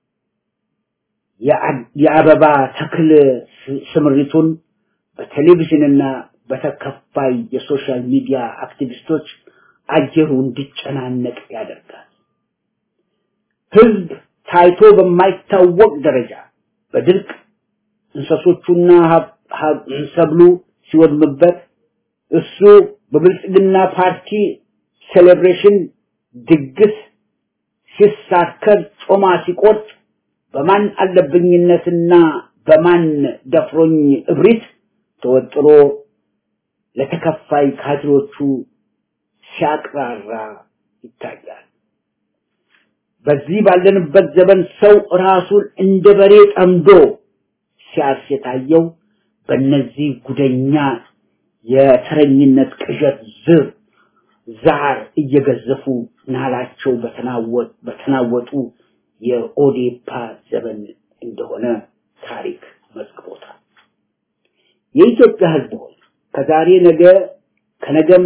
የአበባ ተክል ስምሪቱን በቴሌቪዥንና በተከፋይ የሶሻል ሚዲያ አክቲቪስቶች አጀሩ እንዲጨናነቅ ያደርጋል ህዝብ ታይቶ በማይታወቅ ደረጃ በድርቅ እንሰሶቹና ሰብሉ ሲወድምበት እሱ በብልጽግና ፓርቲ ሴሌብሬሽን ድግስ ሲሳከር ጾማ ሲቆርጥ በማን አለብኝነትና በማን ደፍሮኝ እብሪት ተወጥሮ ለተከፋይ ካድሮቹ ሲያቅራራ ይታያል። በዚህ ባለንበት ዘመን ሰው ራሱን እንደ በሬ ጠምዶ ሲያርስ የታየው በእነዚህ ጉደኛ የተረኝነት ቅዠት ዝር ዛር እየገዘፉ ናላቸው በተናወጥ በተናወጡ የኦዴፓ ዘመን እንደሆነ ታሪክ መዝግቦታል። የኢትዮጵያ ሕዝብ ሆይ ከዛሬ ነገ ከነገም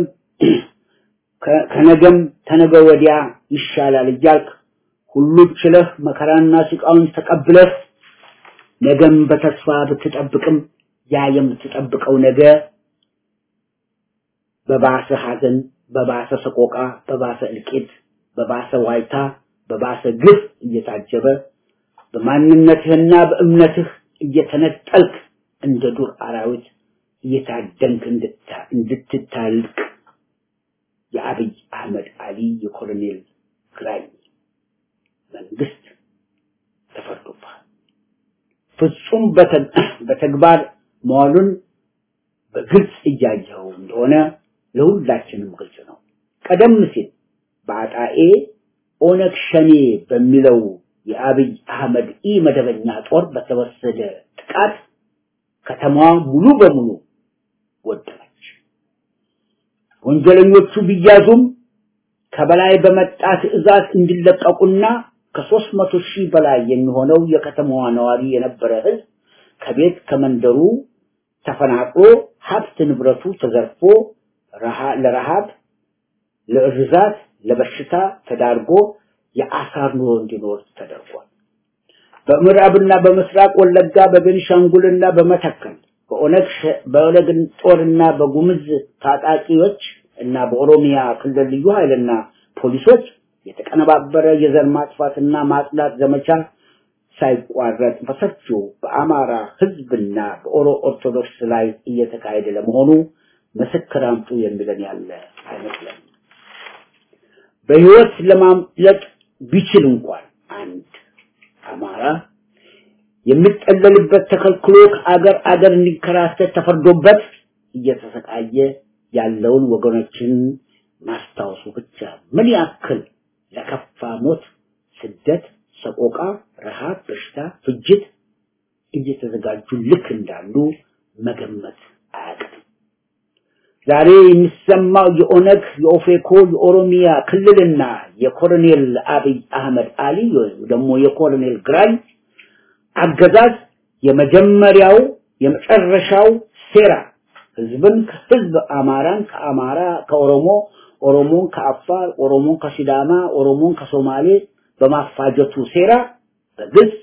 ከነገም ተነገ ወዲያ ይሻላል እያልክ ሁሉ ችለህ መከራና ስቃዩን ተቀብለህ ነገም በተስፋ ብትጠብቅም ያ የምትጠብቀው ነገ በባሰ ሐዘን በባሰ ሰቆቃ በባሰ እልቂት በባሰ ዋይታ በባሰ ግፍ እየታጀበ በማንነትህና በእምነትህ እየተነጠልክ እንደ ዱር አራዊት እየታደንክ እንድትታልቅ የአብይ አህመድ አሊ የኮሎኔል ግራኝ መንግስት ተፈርዶባል። ፍጹም በተግባር መዋሉን በግልጽ እያየው እንደሆነ ለሁላችንም ግልጽ ነው። ቀደም ሲል በአጣኤ ኦነግ ሸኔ በሚለው የአብይ አህመድ ኢ መደበኛ ጦር በተወሰደ ጥቃት ከተማዋ ሙሉ በሙሉ ወደመች። ወንጀለኞቹ ቢያዙም ከበላይ በመጣ ትዕዛዝ እንዲለቀቁና ከሦስት መቶ ሺህ በላይ የሚሆነው የከተማዋ ነዋሪ የነበረ ህዝብ ከቤት ከመንደሩ ተፈናቅሎ ሀብት ንብረቱ ተዘርፎ ለረሃብ ለእርዛት ለበሽታ ተዳርጎ የአሳር ኑሮ እንዲኖር ተደርጓል። በምዕራብና በመስራቅ ወለጋ በቤኒሻንጉልና በመተከል በኦነግ በኦነግ ጦርና በጉምዝ ታጣቂዎች እና በኦሮሚያ ክልል ልዩ ኃይልና ፖሊሶች የተቀነባበረ የዘር ማጥፋትና ማጽዳት ዘመቻ ሳይቋረጥ በሰፊው በአማራ ህዝብና በኦሮ ኦርቶዶክስ ላይ እየተካሄደ ለመሆኑ ምስክር አምጡ የሚለን ያለ አይመስልም። በህይወት ለማምለጥ ቢችል እንኳን አንድ አማራ የሚጠለልበት ተከልክሎ ከአገር አገር እንዲከራተት ተፈርዶበት እየተሰቃየ ያለውን ወገኖችን ማስታወሱ ብቻ ምን ያክል ለከፋ ሞት፣ ስደት፣ ሰቆቃ፣ ረሃብ፣ በሽታ፣ ፍጅት እየተዘጋጁ ልክ እንዳሉ መገመት አያቅትም። ዛሬ የሚሰማው የኦነግ የኦፌኮ የኦሮሚያ ክልልና የኮሎኔል አብይ አህመድ አሊ ወይም ደግሞ የኮሎኔል ግራኝ አገዛዝ የመጀመሪያው የመጨረሻው ሴራ ህዝብን ከህዝብ አማራን ከአማራ ከኦሮሞ ኦሮሞን ከአፋር ኦሮሞን ከሲዳማ ኦሮሞን ከሶማሌ በማፋጀቱ ሴራ በግልጽ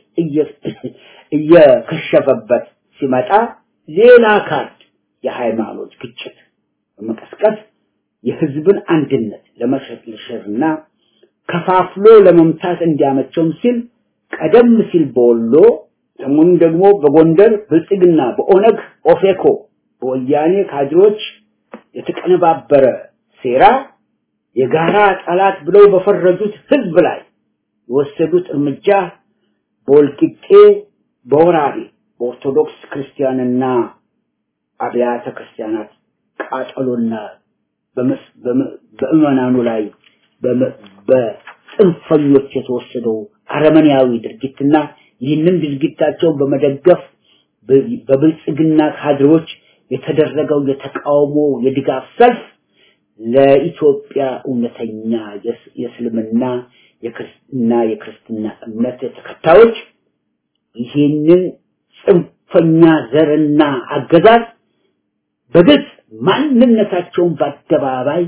እየከሸፈበት ሲመጣ ሌላ ካርድ የሃይማኖት ግጭት በመቀስቀስ የህዝብን አንድነት ለመሸርሸርና ከፋፍሎ ለመምታት እንዲያመቸውም ሲል ቀደም ሲል በወሎ ሰሞኑን ደግሞ በጎንደር ብልጽግና በኦነግ ኦፌኮ በወያኔ ካድሮች የተቀነባበረ ሴራ የጋራ ጠላት ብለው በፈረጁት ህዝብ ላይ የወሰዱት እርምጃ በወልቂጤ በወራቤ በኦርቶዶክስ ክርስቲያንና አብያተ ክርስቲያናት ቃጠሎና በእመናኑ ላይ በጽንፈኞች የተወሰደው አረመኔያዊ ድርጊትና ይህንን ድርጊታቸው በመደገፍ በብልጽግና ካድሮች የተደረገው የተቃውሞ የድጋፍ ሰልፍ ለኢትዮጵያ እውነተኛ የእስልምና የክርስትና የክርስትና እምነት ተከታዮች ይህንን ጽንፈኛ ዘርና አገዛዝ በግልጽ ማንነታቸውን በአደባባይ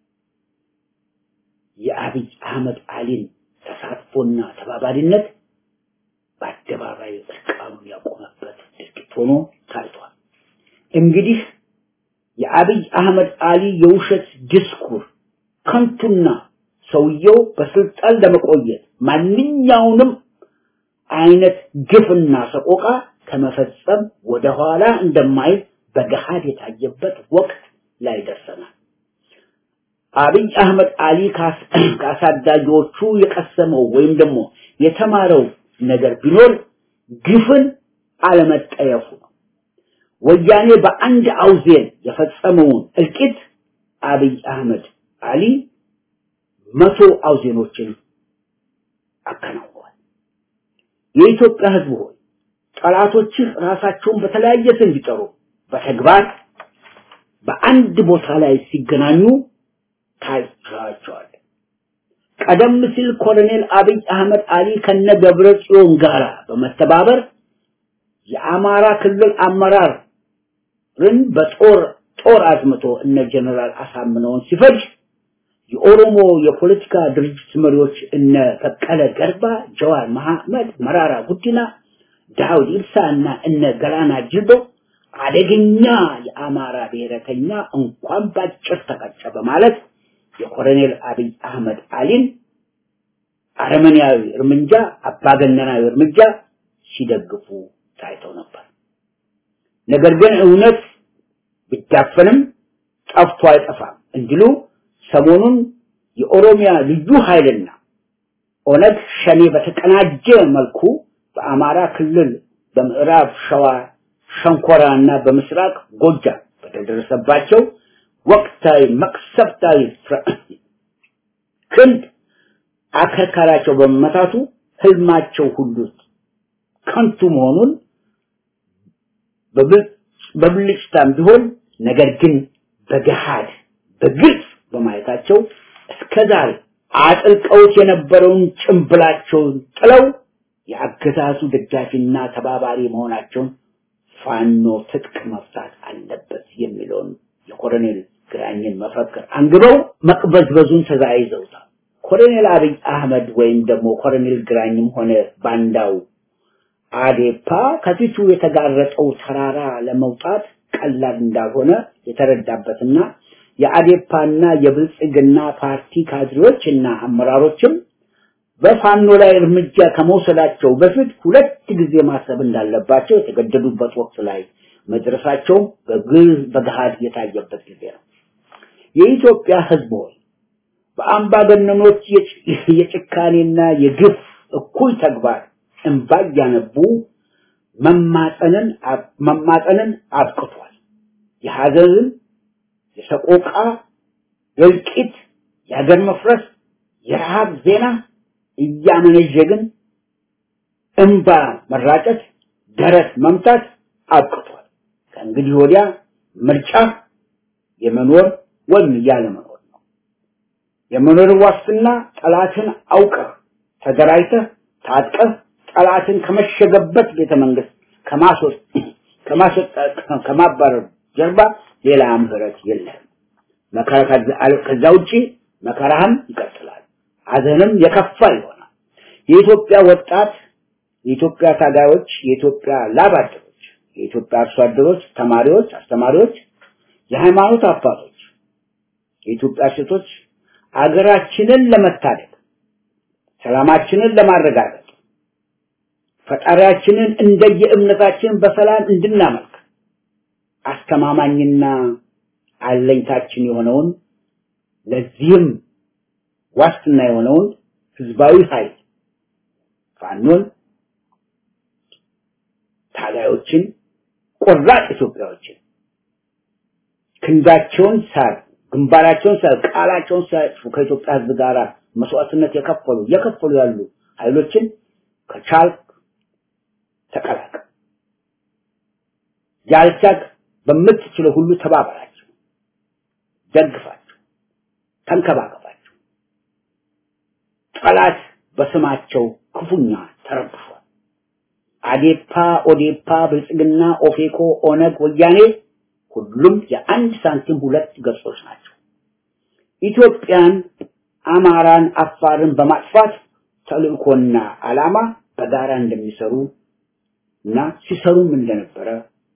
የአብይ አህመድ አሊን ተሳትፎና ተባባሪነት በአደባባይ እርቃኑን ያቆመበት ድርጊት ሆኖ ታይቷል። እንግዲህ የአብይ አህመድ አሊ የውሸት ዲስኩር ከንቱና ሰውየው በስልጣን ለመቆየት ማንኛውንም አይነት ግፍና ሰቆቃ ከመፈጸም ወደ ኋላ እንደማይል በገሃድ የታየበት ወቅት ላይ ደርሰናል። አብይ አህመድ አሊ ካሳዳጆቹ የቀሰመው ወይም ደግሞ የተማረው ነገር ቢኖር ግፍን አለመጠየፉ ነው። ወያኔ በአንድ አውዜን የፈጸመውን እልቂት አብይ አህመድ አሊ መቶ አውዜኖችን አከናውኗል። የኢትዮጵያ ሕዝብ ሆይ ጠላቶች ራሳቸውን በተለያየ ስም ቢጠሩ በተግባር በአንድ ቦታ ላይ ሲገናኙ ታይቷቸዋል። ቀደም ሲል ኮሎኔል አብይ አህመድ አሊ ከነ ገብረ ጽዮን ጋራ በመተባበር የአማራ ክልል አመራር ርን በጦር ጦር አዝምቶ እነ ጀነራል አሳምነውን ሲፈጅ የኦሮሞ የፖለቲካ ድርጅት መሪዎች እነ በቀለ ገርባ፣ ጀዋር መሐመድ፣ መራራ ጉዲና፣ ዳውድ ኢብሳና እነ ገላና ጅቦ አደገኛ የአማራ ብሔረተኛ እንኳን ባጭር ተቀጨ በማለት የኮሎኔል አብይ አህመድ አሊን አረመኔያዊ እርምጃ አባገነናዊ እርምጃ ሲደግፉ ታይተው ነበር። ነገር ግን እውነት ቢታፈንም ጠፍቶ አይጠፋም እንዲሉ ሰሞኑን የኦሮሚያ ልዩ ኃይልና ኦነግ ሸኔ በተቀናጀ መልኩ በአማራ ክልል በምዕራብ ሸዋ ሸንኮራና በምስራቅ ጎጃም በተደረሰባቸው ወቅታዊ መቅሰፍታዊ ክንድ አከርካሪያቸው በመመታቱ ህልማቸው ሁሉ ከንቱ መሆኑን በብልጭታም ቢሆን ነገር ግን በገሃድ በግልጽ በማየታቸው እስከዛሬ አጥልቀውት የነበረውን ጭምብላቸውን ጥለው የአገዛዙ ደጋፊና ተባባሪ መሆናቸውን ፋኖ ትጥቅ መፍታት አለበት የሚለውን የኮሎኔል ግራኝን መፈክር አንግበው መቅበዝበዙን ተዛይዘውታል። ኮሎኔል አብይ አህመድ ወይም ደግሞ ኮሎኔል ግራኝም ሆነ ባንዳው አዴፓ ከፊቱ የተጋረጠው ተራራ ለመውጣት ቀላል እንዳልሆነ የተረዳበትና የአዴፓና የብልጽግና ፓርቲ ካድሬዎችና አመራሮችም በፋኖ ላይ እርምጃ ከመውሰዳቸው በፊት ሁለት ጊዜ ማሰብ እንዳለባቸው የተገደዱበት ወቅት ላይ መድረሳቸው በገሃድ የታየበት ጊዜ ነው። የኢትዮጵያ ሕዝብ ሆይ በአምባገነኖች የጭካኔና የግፍ እኩል ተግባር እንባ ያነቡ መማጸንን መማጸንን አብቅቷል። የሐዘን የሰቆቃ የልቂት የሀገር መፍረስ የረሃብ ዜና እያመነጀግን እንባ መራጨት ደረት መምታት አብቅቷል። ከእንግዲህ ወዲያ ምርጫ የመኖር ወይም ያለመኖር ነው። የመኖር ዋስትና ጠላትን አውቀህ ተደራጅተህ ታጥቀህ ጠላትን ከመሸገበት ቤተመንግስት ከማስወጥ ከማስወጥ ከማባረር ጀርባ ሌላ ምህረት የለም። መከራ ከዛ ውጪ መከራህም ይቀጥላል። አዘንም የከፋ ይሆናል። የኢትዮጵያ ወጣት የኢትዮጵያ ታጋዮች የኢትዮጵያ ላባደሮች የኢትዮጵያ አርሶ አደሮች ተማሪዎች አስተማሪዎች የሃይማኖት አባቶች የኢትዮጵያ ሴቶች አገራችንን ለመታደግ ሰላማችንን ለማረጋገጥ ፈጣሪያችንን እንደየእምነታችን በሰላም እንድናመልክ አስተማማኝና አለኝታችን የሆነውን ለዚህም ዋስትና የሆነውን ህዝባዊ ኃይል ፋኖን ታጋዮችን ቆራጥ ኢትዮጵያዎችን ክንዳቸውን ሳር ግንባራቸውን ሳር ቃላቸውን ሳር ከኢትዮጵያ ህዝብ ጋር መስዋዕትነት የከፈሉ የከፈሉ ያሉ ኃይሎችን ከቻልክ ተቀላቀል። ያልቻልክ በምትችለው ሁሉ ተባበራቸው፣ ደግፋቸው፣ ተንከባከባቸው። ጠላት በስማቸው ክፉኛ ተረብሿል። አዴፓ፣ ኦዴፓ፣ ብልጽግና፣ ኦፌኮ፣ ኦነግ፣ ወያኔ ሁሉም የአንድ ሳንቲም ሁለት ገጾች ናቸው። ኢትዮጵያን፣ አማራን፣ አፋርን በማጥፋት ተልእኮና ዓላማ በጋራ እንደሚሰሩ እና ሲሰሩም እንደነበረ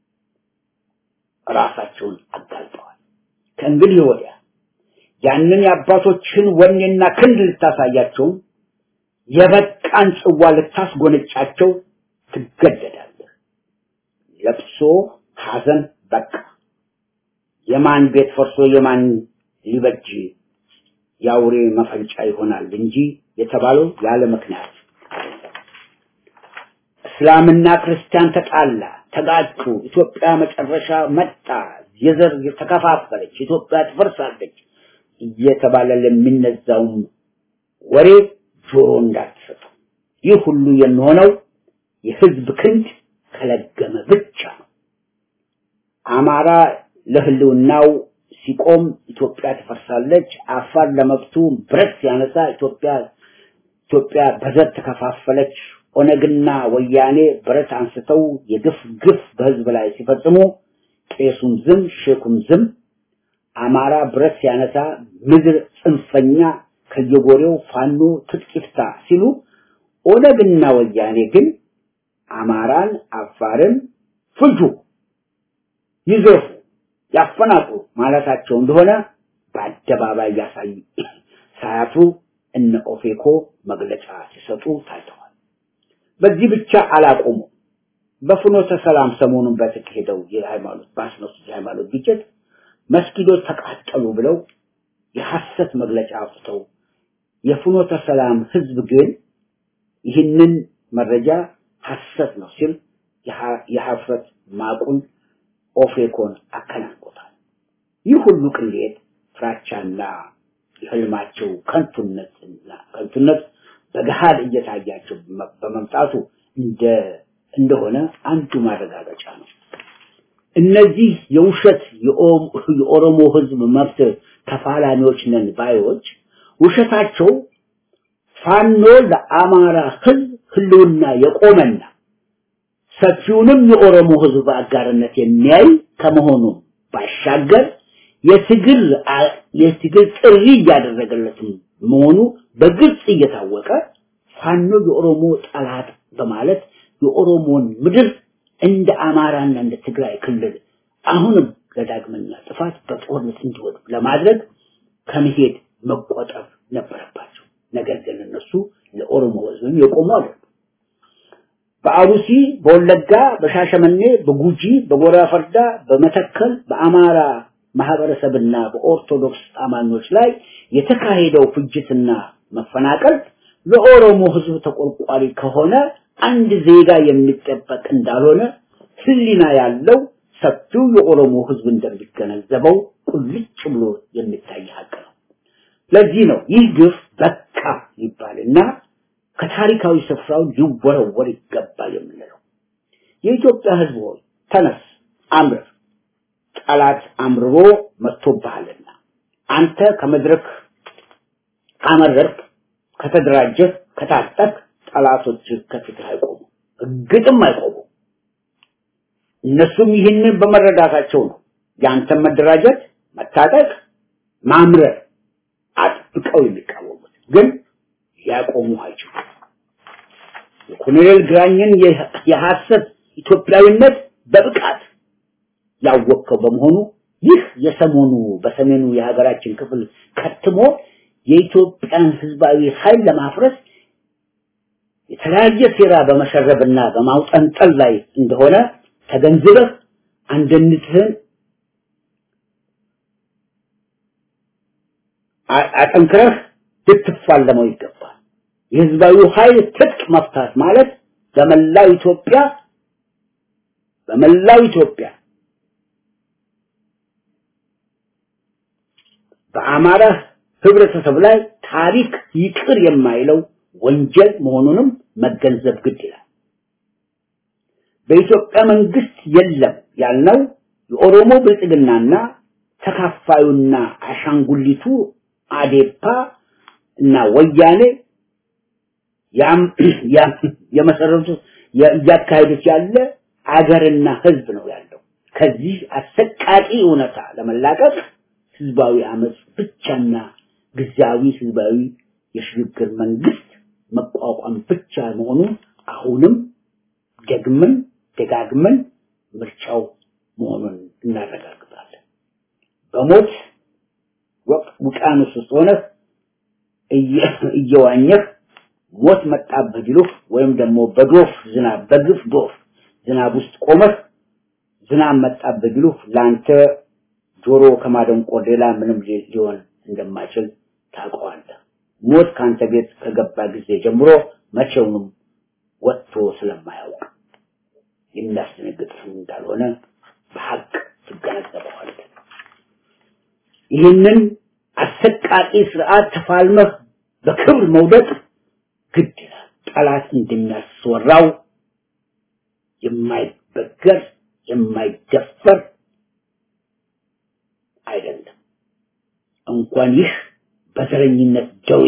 ራሳቸውን አጋልጠዋል። ከእንግዲህ ወዲያ ያንን የአባቶችን ወኔና ክንድ ልታሳያቸው የበቃን ጽዋ ልታስጎነጫቸው ትገደዳለህ። ለቅሶ ሐዘን በቃ የማን ቤት ፈርሶ የማን ሊበጅ ያውሬ መፈንጫ ይሆናል እንጂ የተባለው ያለ ምክንያት እስላምና ክርስቲያን ተጣላ ተጋጩ ኢትዮጵያ መጨረሻ መጣ የዘር ተከፋፈለች ኢትዮጵያ ትፈርሳለች እየተባለ ለሚነዛው ወሬ ጆሮ እንዳትሰጡ ይህ ሁሉ የሚሆነው የህዝብ ክንድ ከለገመ ብቻ ነው አማራ ለህልውናው ሲቆም ኢትዮጵያ ትፈርሳለች አፋር ለመብቱ ብረት ያነሳ ኢትዮጵያ ኢትዮጵያ በዘር ተከፋፈለች ኦነግና ወያኔ ብረት አንስተው የግፍ ግፍ በህዝብ ላይ ሲፈጽሙ ቄሱም ዝም ሼኩም ዝም አማራ ብረት ያነሳ ምድር ጽንፈኛ ከየጎሬው ፋኖ ትጥቂፍታ ሲሉ ኦነግና ወያኔ ግን አማራን አፋርን ፍጁ ይዘፉ ያፈናቁ ማለታቸው እንደሆነ በአደባባይ ያሳይ ሳያፍሩ እነ ኦፌኮ መግለጫ ሲሰጡ ታይተዋል በዚህ ብቻ አላቆሙ በፍኖተ ሰላም ሰሞኑን በተካሄደው የሃይማኖት ባስነሱ የሃይማኖት ግጭት መስጊዶች ተቃጠሉ ብለው የሐሰት መግለጫ አውጥተው የፍኖተ ሰላም ህዝብ ግን ይህንን መረጃ ሐሰት ነው ሲል የሐፍረት ማቁን ኦፌኮን አከናንቆታል ይህ ሁሉ ቅሌት ፍራቻና የህልማቸው ከንቱነትና ከንቱነት በገሃድ እየታያቸው በመምጣቱ እንደ እንደሆነ አንዱ ማረጋገጫ ነው እነዚህ የውሸት የኦሮሞ ህዝብ መብት ተፋላሚዎች ነን ባዮች ውሸታቸው ፋኖ ለአማራ ህዝብ ህልውና የቆመና ሰፊውንም የኦሮሞ ህዝብ አጋርነት የሚያይ ከመሆኑ ባሻገር የትግል የትግል ጥሪ ያደረገለት መሆኑ በግልጽ እየታወቀ ፋኖ የኦሮሞ ጠላት በማለት የኦሮሞን ምድር እንደ አማራና እንደ ትግራይ ክልል አሁንም ለዳግመኛ ጥፋት በጦርነት እንዲወጡ ለማድረግ ከመሄድ መቆጠብ ነበረባቸው ነገር ግን እነሱ ለኦሮሞ ህዝብ የቆሙ አይደሉም በአሩሲ በወለጋ በሻሸመኔ በጉጂ በጎራ ፈርዳ በመተከል በአማራ ማህበረሰብና በኦርቶዶክስ አማኞች ላይ የተካሄደው ፍጅትና መፈናቀል ለኦሮሞ ህዝብ ተቆርቋሪ ከሆነ አንድ ዜጋ የሚጠበቅ እንዳልሆነ ህሊና ያለው ሰፊው የኦሮሞ ህዝብ እንደሚገነዘበው ቁልጭ ብሎ የሚታይ ሀቅ ነው ለዚህ ነው ይህ ግፍ በቃ ይባልና ከታሪካዊ ስፍራው ሊወረወር ይገባል የምንለው የኢትዮጵያ ህዝብ ሆይ ተነስ አምር ጠላት አምርሮ መጥቶብሃልና አንተ ከመድረክ አመረርክ ከተደራጀህ ከታጠቅ ጠላቶች ከፊትህ አይቆሙ ግጥም አይቆሙ እነሱም ይህንን በመረዳታቸው ነው ያንተ መደራጀት መታጠቅ ማምረር አጥብቀው የሚቃወሙት ግን ያቆሙ አይችሉም የኮሎኔል ግራኝን የሐሰት ኢትዮጵያዊነት በብቃት ያወቀው በመሆኑ ይህ የሰሞኑ በሰሜኑ የሀገራችን ክፍል ከትሞ የኢትዮጵያን ህዝባዊ ኃይል ለማፍረስ የተለያየ ሴራ በመሸረብና በማውጠንጠል ላይ እንደሆነ ተገንዝበህ አንድነትህን አጠንክረህ ልትፋለመው ይገባል የህዝባዊ ኃይል ትጥቅ መፍታት ማለት በመላው ኢትዮጵያ በመላው ኢትዮጵያ በአማራ ህብረተሰብ ላይ ታሪክ ይቅር የማይለው ወንጀል መሆኑንም መገንዘብ ግድ ይላል በኢትዮጵያ መንግስት የለም ያልነው የኦሮሞ ብልጽግናና ተካፋዩና አሻንጉሊቱ አዴፓ እና ወያኔ ያም ያም የመሰረቱ ያካሄዱት ያለ አገርና ህዝብ ነው ያለው ከዚህ አሰቃቂ እውነታ ለመላቀቅ ህዝባዊ አመጽ ብቻና ግዛዊ ህዝባዊ የሽግግር መንግስት መቋቋም ብቻ መሆኑ አሁንም ደግመን ደጋግመን ምርጫው መሆኑን እናረጋግጣለን በሞት ወቅት ውቃኖስ ውስጥ ሆነ እየዋኘህ ሞት መጣብህ ቢሉህ ወይም ደግሞ በዶፍ ዝናብ በግፍ ዶፍ ዝናብ ውስጥ ቆመህ ዝናብ መጣብህ ቢሉ ላንተ ጆሮ ከማደንቆ ሌላ ምንም ሊሆን እንደማይችል ታውቀዋለህ። ሞት ካንተ ቤት ከገባ ጊዜ ጀምሮ መቼውንም ወጥቶ ስለማያውቅ የሚያስደነግጥ እንዳልሆነ በሐቅ ትገነዘበዋለህ። ይህንን አሰቃቂ ስርዓት ተፋልመህ በክብር መውደቅ ግድ ይላል። ጠላት እንደሚያስወራው የማይበገር የማይደፈር አይደለም። እንኳን ይህ በዘረኝነት ደዌ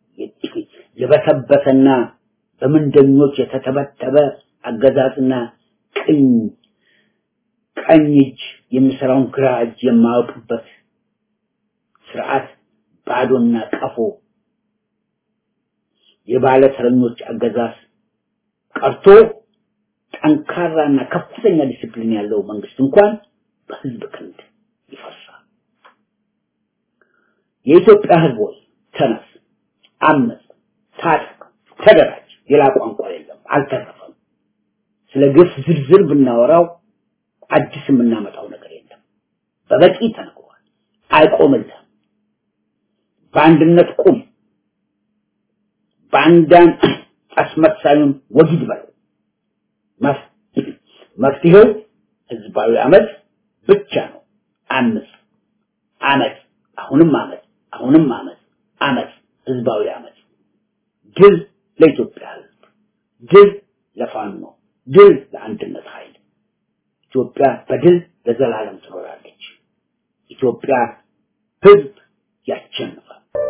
የበሰበሰና በምንደኞች የተተበተበ አገዛዝና ቅኝ ቀኝ እጅ የሚሰራውን ግራ እጅ የማያውቅበት ስርዓት ባዶና ቀፎ የባለ ተረኞች አገዛዝ ቀርቶ ጠንካራና ከፍተኛ ዲሲፕሊን ያለው መንግስት እንኳን በህዝብ ክንድ ይፈርሳል። የኢትዮጵያ ህዝብ ተነስ፣ አመጽ፣ ታጠቅ፣ ተደራጅ። ሌላ ቋንቋ የለም፣ አልተረፈም። ስለ ግፍ ዝርዝር ብናወራው አዲስ የምናመጣው ነገር የለም። በበቂ ተነግሯል። አይቆምልህም። በአንድነት ቁም። ባንዳን አስመሳዩን ወግድ በለው። መፍትሄው ህዝባዊ አመጽ ብቻ ነው። አመጽ አመጽ አሁንም አመጽ አሁንም አመጽ አመጽ ህዝባዊ አመጽ። ድል ለኢትዮጵያ ህዝብ፣ ድል ለፋኖ፣ ድል ለአንድነት ኃይል። ኢትዮጵያ በድል ለዘላለም ትኖራለች። ኢትዮጵያ ህዝብ ያሸንፋል።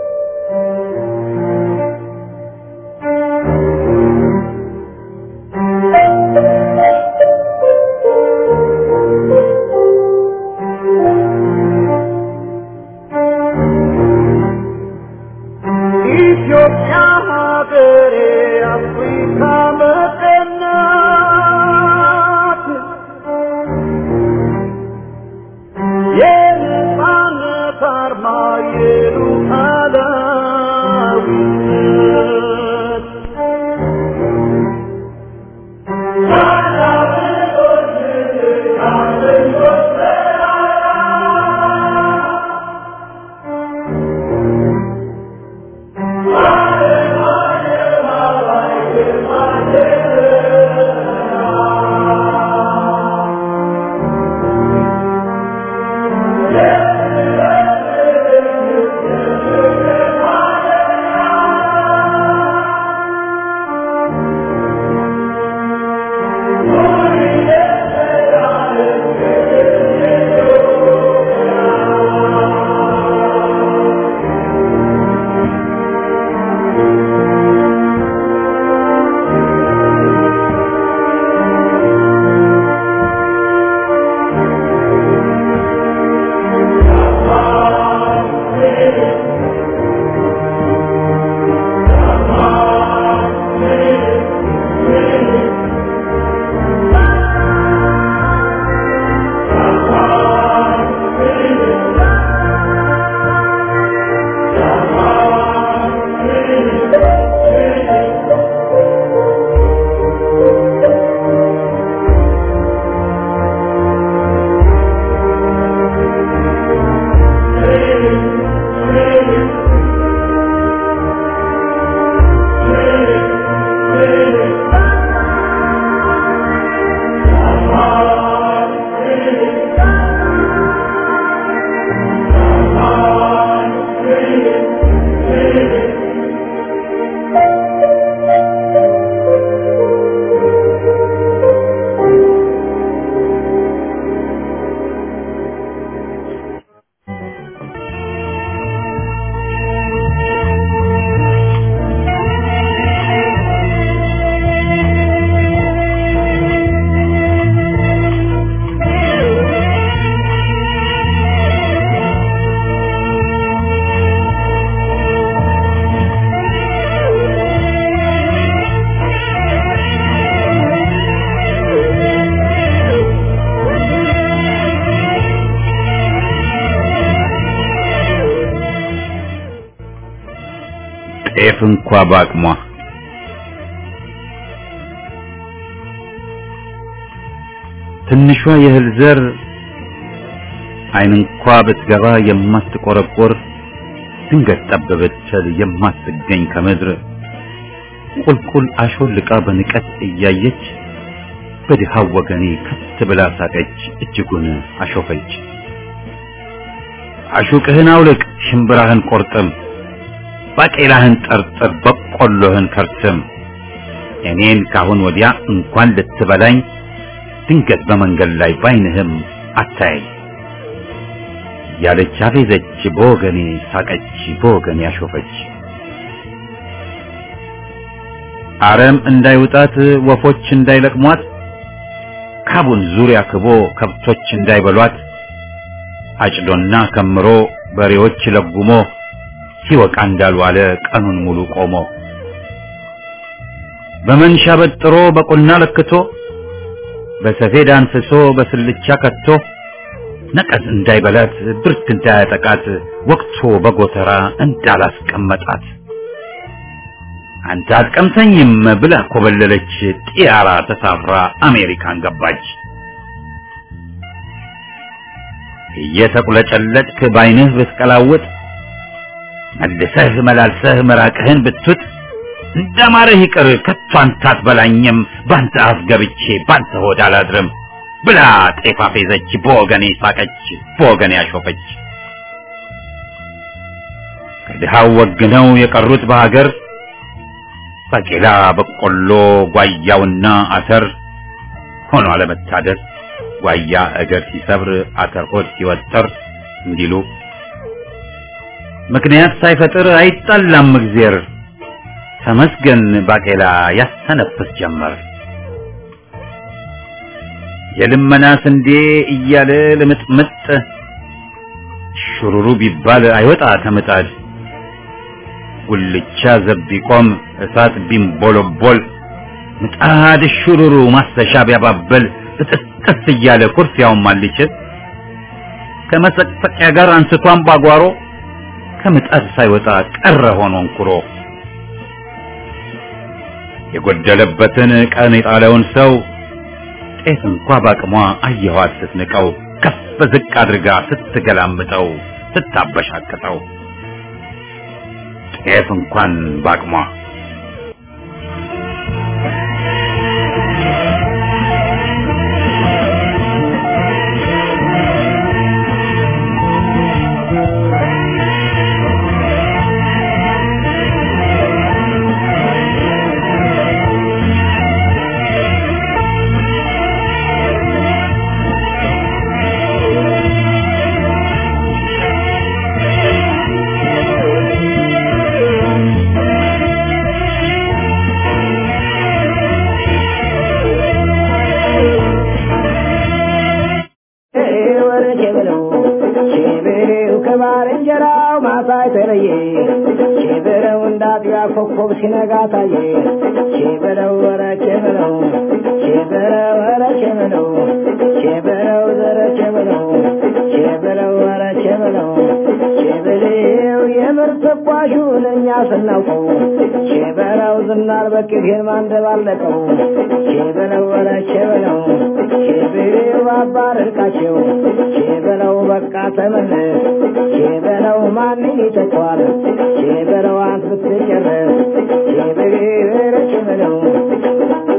ጤፍ እንኳ ባቅሟ ትንሿ የእህል ዘር አይን እንኳ ብትገባ የማትቆረቆር ድንገት ጠብ ብትል የማትገኝ ከምድር ቁልቁል አሾልቃ በንቀት እያየች በድሃው ወገኔ ከት ብላ ሳቀች እጅጉን አሾፈች። አሹቅህን አውልቅ ሽምብራህን ቆርጥም ባቄላህን ጠርጥር በቆሎህን ከርትም እኔን ካሁን ወዲያ እንኳን ልትበላኝ ድንገት በመንገድ ላይ ባይንህም አታይ ያለች አፌዘች በወገኔ ሳቀች በወገኔ አሾፈች። አረም እንዳይውጣት ወፎች እንዳይለቅሟት ካቡን ዙሪያ ክቦ ከብቶች እንዳይበሏት አጭዶና ከምሮ በሬዎች ለጉሞ ሲወቃ እንዳልዋለ ቀኑን ሙሉ ቆሞ በመንሻ በጥሮ በቁና ለክቶ በሰፌድ አንፍሶ በስልቻ ከቶ ነቀዝ እንዳይበላት ብርት እንዳያጠቃት ወቅቶ በጎተራ እንዳላስቀመጣት አንተ አትቀምሰኝም ብላ ኮበለለች ጢያራ ተሳፍራ አሜሪካን ገባች። እየተቁለጨለጭክ ባይንህ ብትቀላውጥ መልሰህ መላልሰህ መራቅህን ብትት እንደማረህ ይቅር ከቶ አንተ አትበላኝም ባንተ አፍ ገብቼ ባንተ ሆድ አላድርም ብላ ጤፍ አፌዘች በወገኔ ሳቀች በወገኔ አሾፈች። ከድሃው ወግነው የቀሩት በሀገር ባቄላ በቆሎ ጓያውና አተር ሆኖ አለመታደር ጓያ እግር ሲሰብር አተር ሆድ ሲወጠር እንዲሉ ምክንያት ሳይፈጥር አይጣላም እግዚአብሔር ተመስገን ባቄላ ያስተነፍስ ጀመር። የልመና ስንዴ እያለ ለምጥምጥ ሽሩሩ ቢባል አይወጣ ከምጣድ ጉልቻ ዘቢቆም እሳት ቢንቦለቦል ምጣድ ሽሩሩ ማስተሻ ቢያባበል ጥጥስ እያለ ኩርፊያውን ማልችል ከመሰቅሰቂያ ጋር አንስቷን ባጓሮ ከምጣድ ሳይወጣ ቀረ ሆኖ እንኩሮ የጎደለበትን ቀን የጣለውን ሰው ጤፍ እንኳ ባቅሟ አየኋት ስትንቀው ከፍ ዝቅ አድርጋ ስትገላምጠው ስታበሻቅጠው ጤፍ እንኳን ባቅሟ ኮኮብ ሲነጋ ታየ ቼበለው ወረ ቼበለው ቼበለው ወረ ቼበለው ቼበለው ዘረ ቼበለው ቼበለው ወረ ቼበለው ቼበለው የምር ተቋሹን እኛ ስናውቀው ቼበለው ዝናር በቅቤን ማንደባለቀው ቼበለው ወረ ቼበለው ቼበለው አባርቃቸው ቼበለው በቃ ተመለስ ቼበለው ማን ይተኳል ቼበለው አንተ ትጨረስ ቼበለው ቼበለው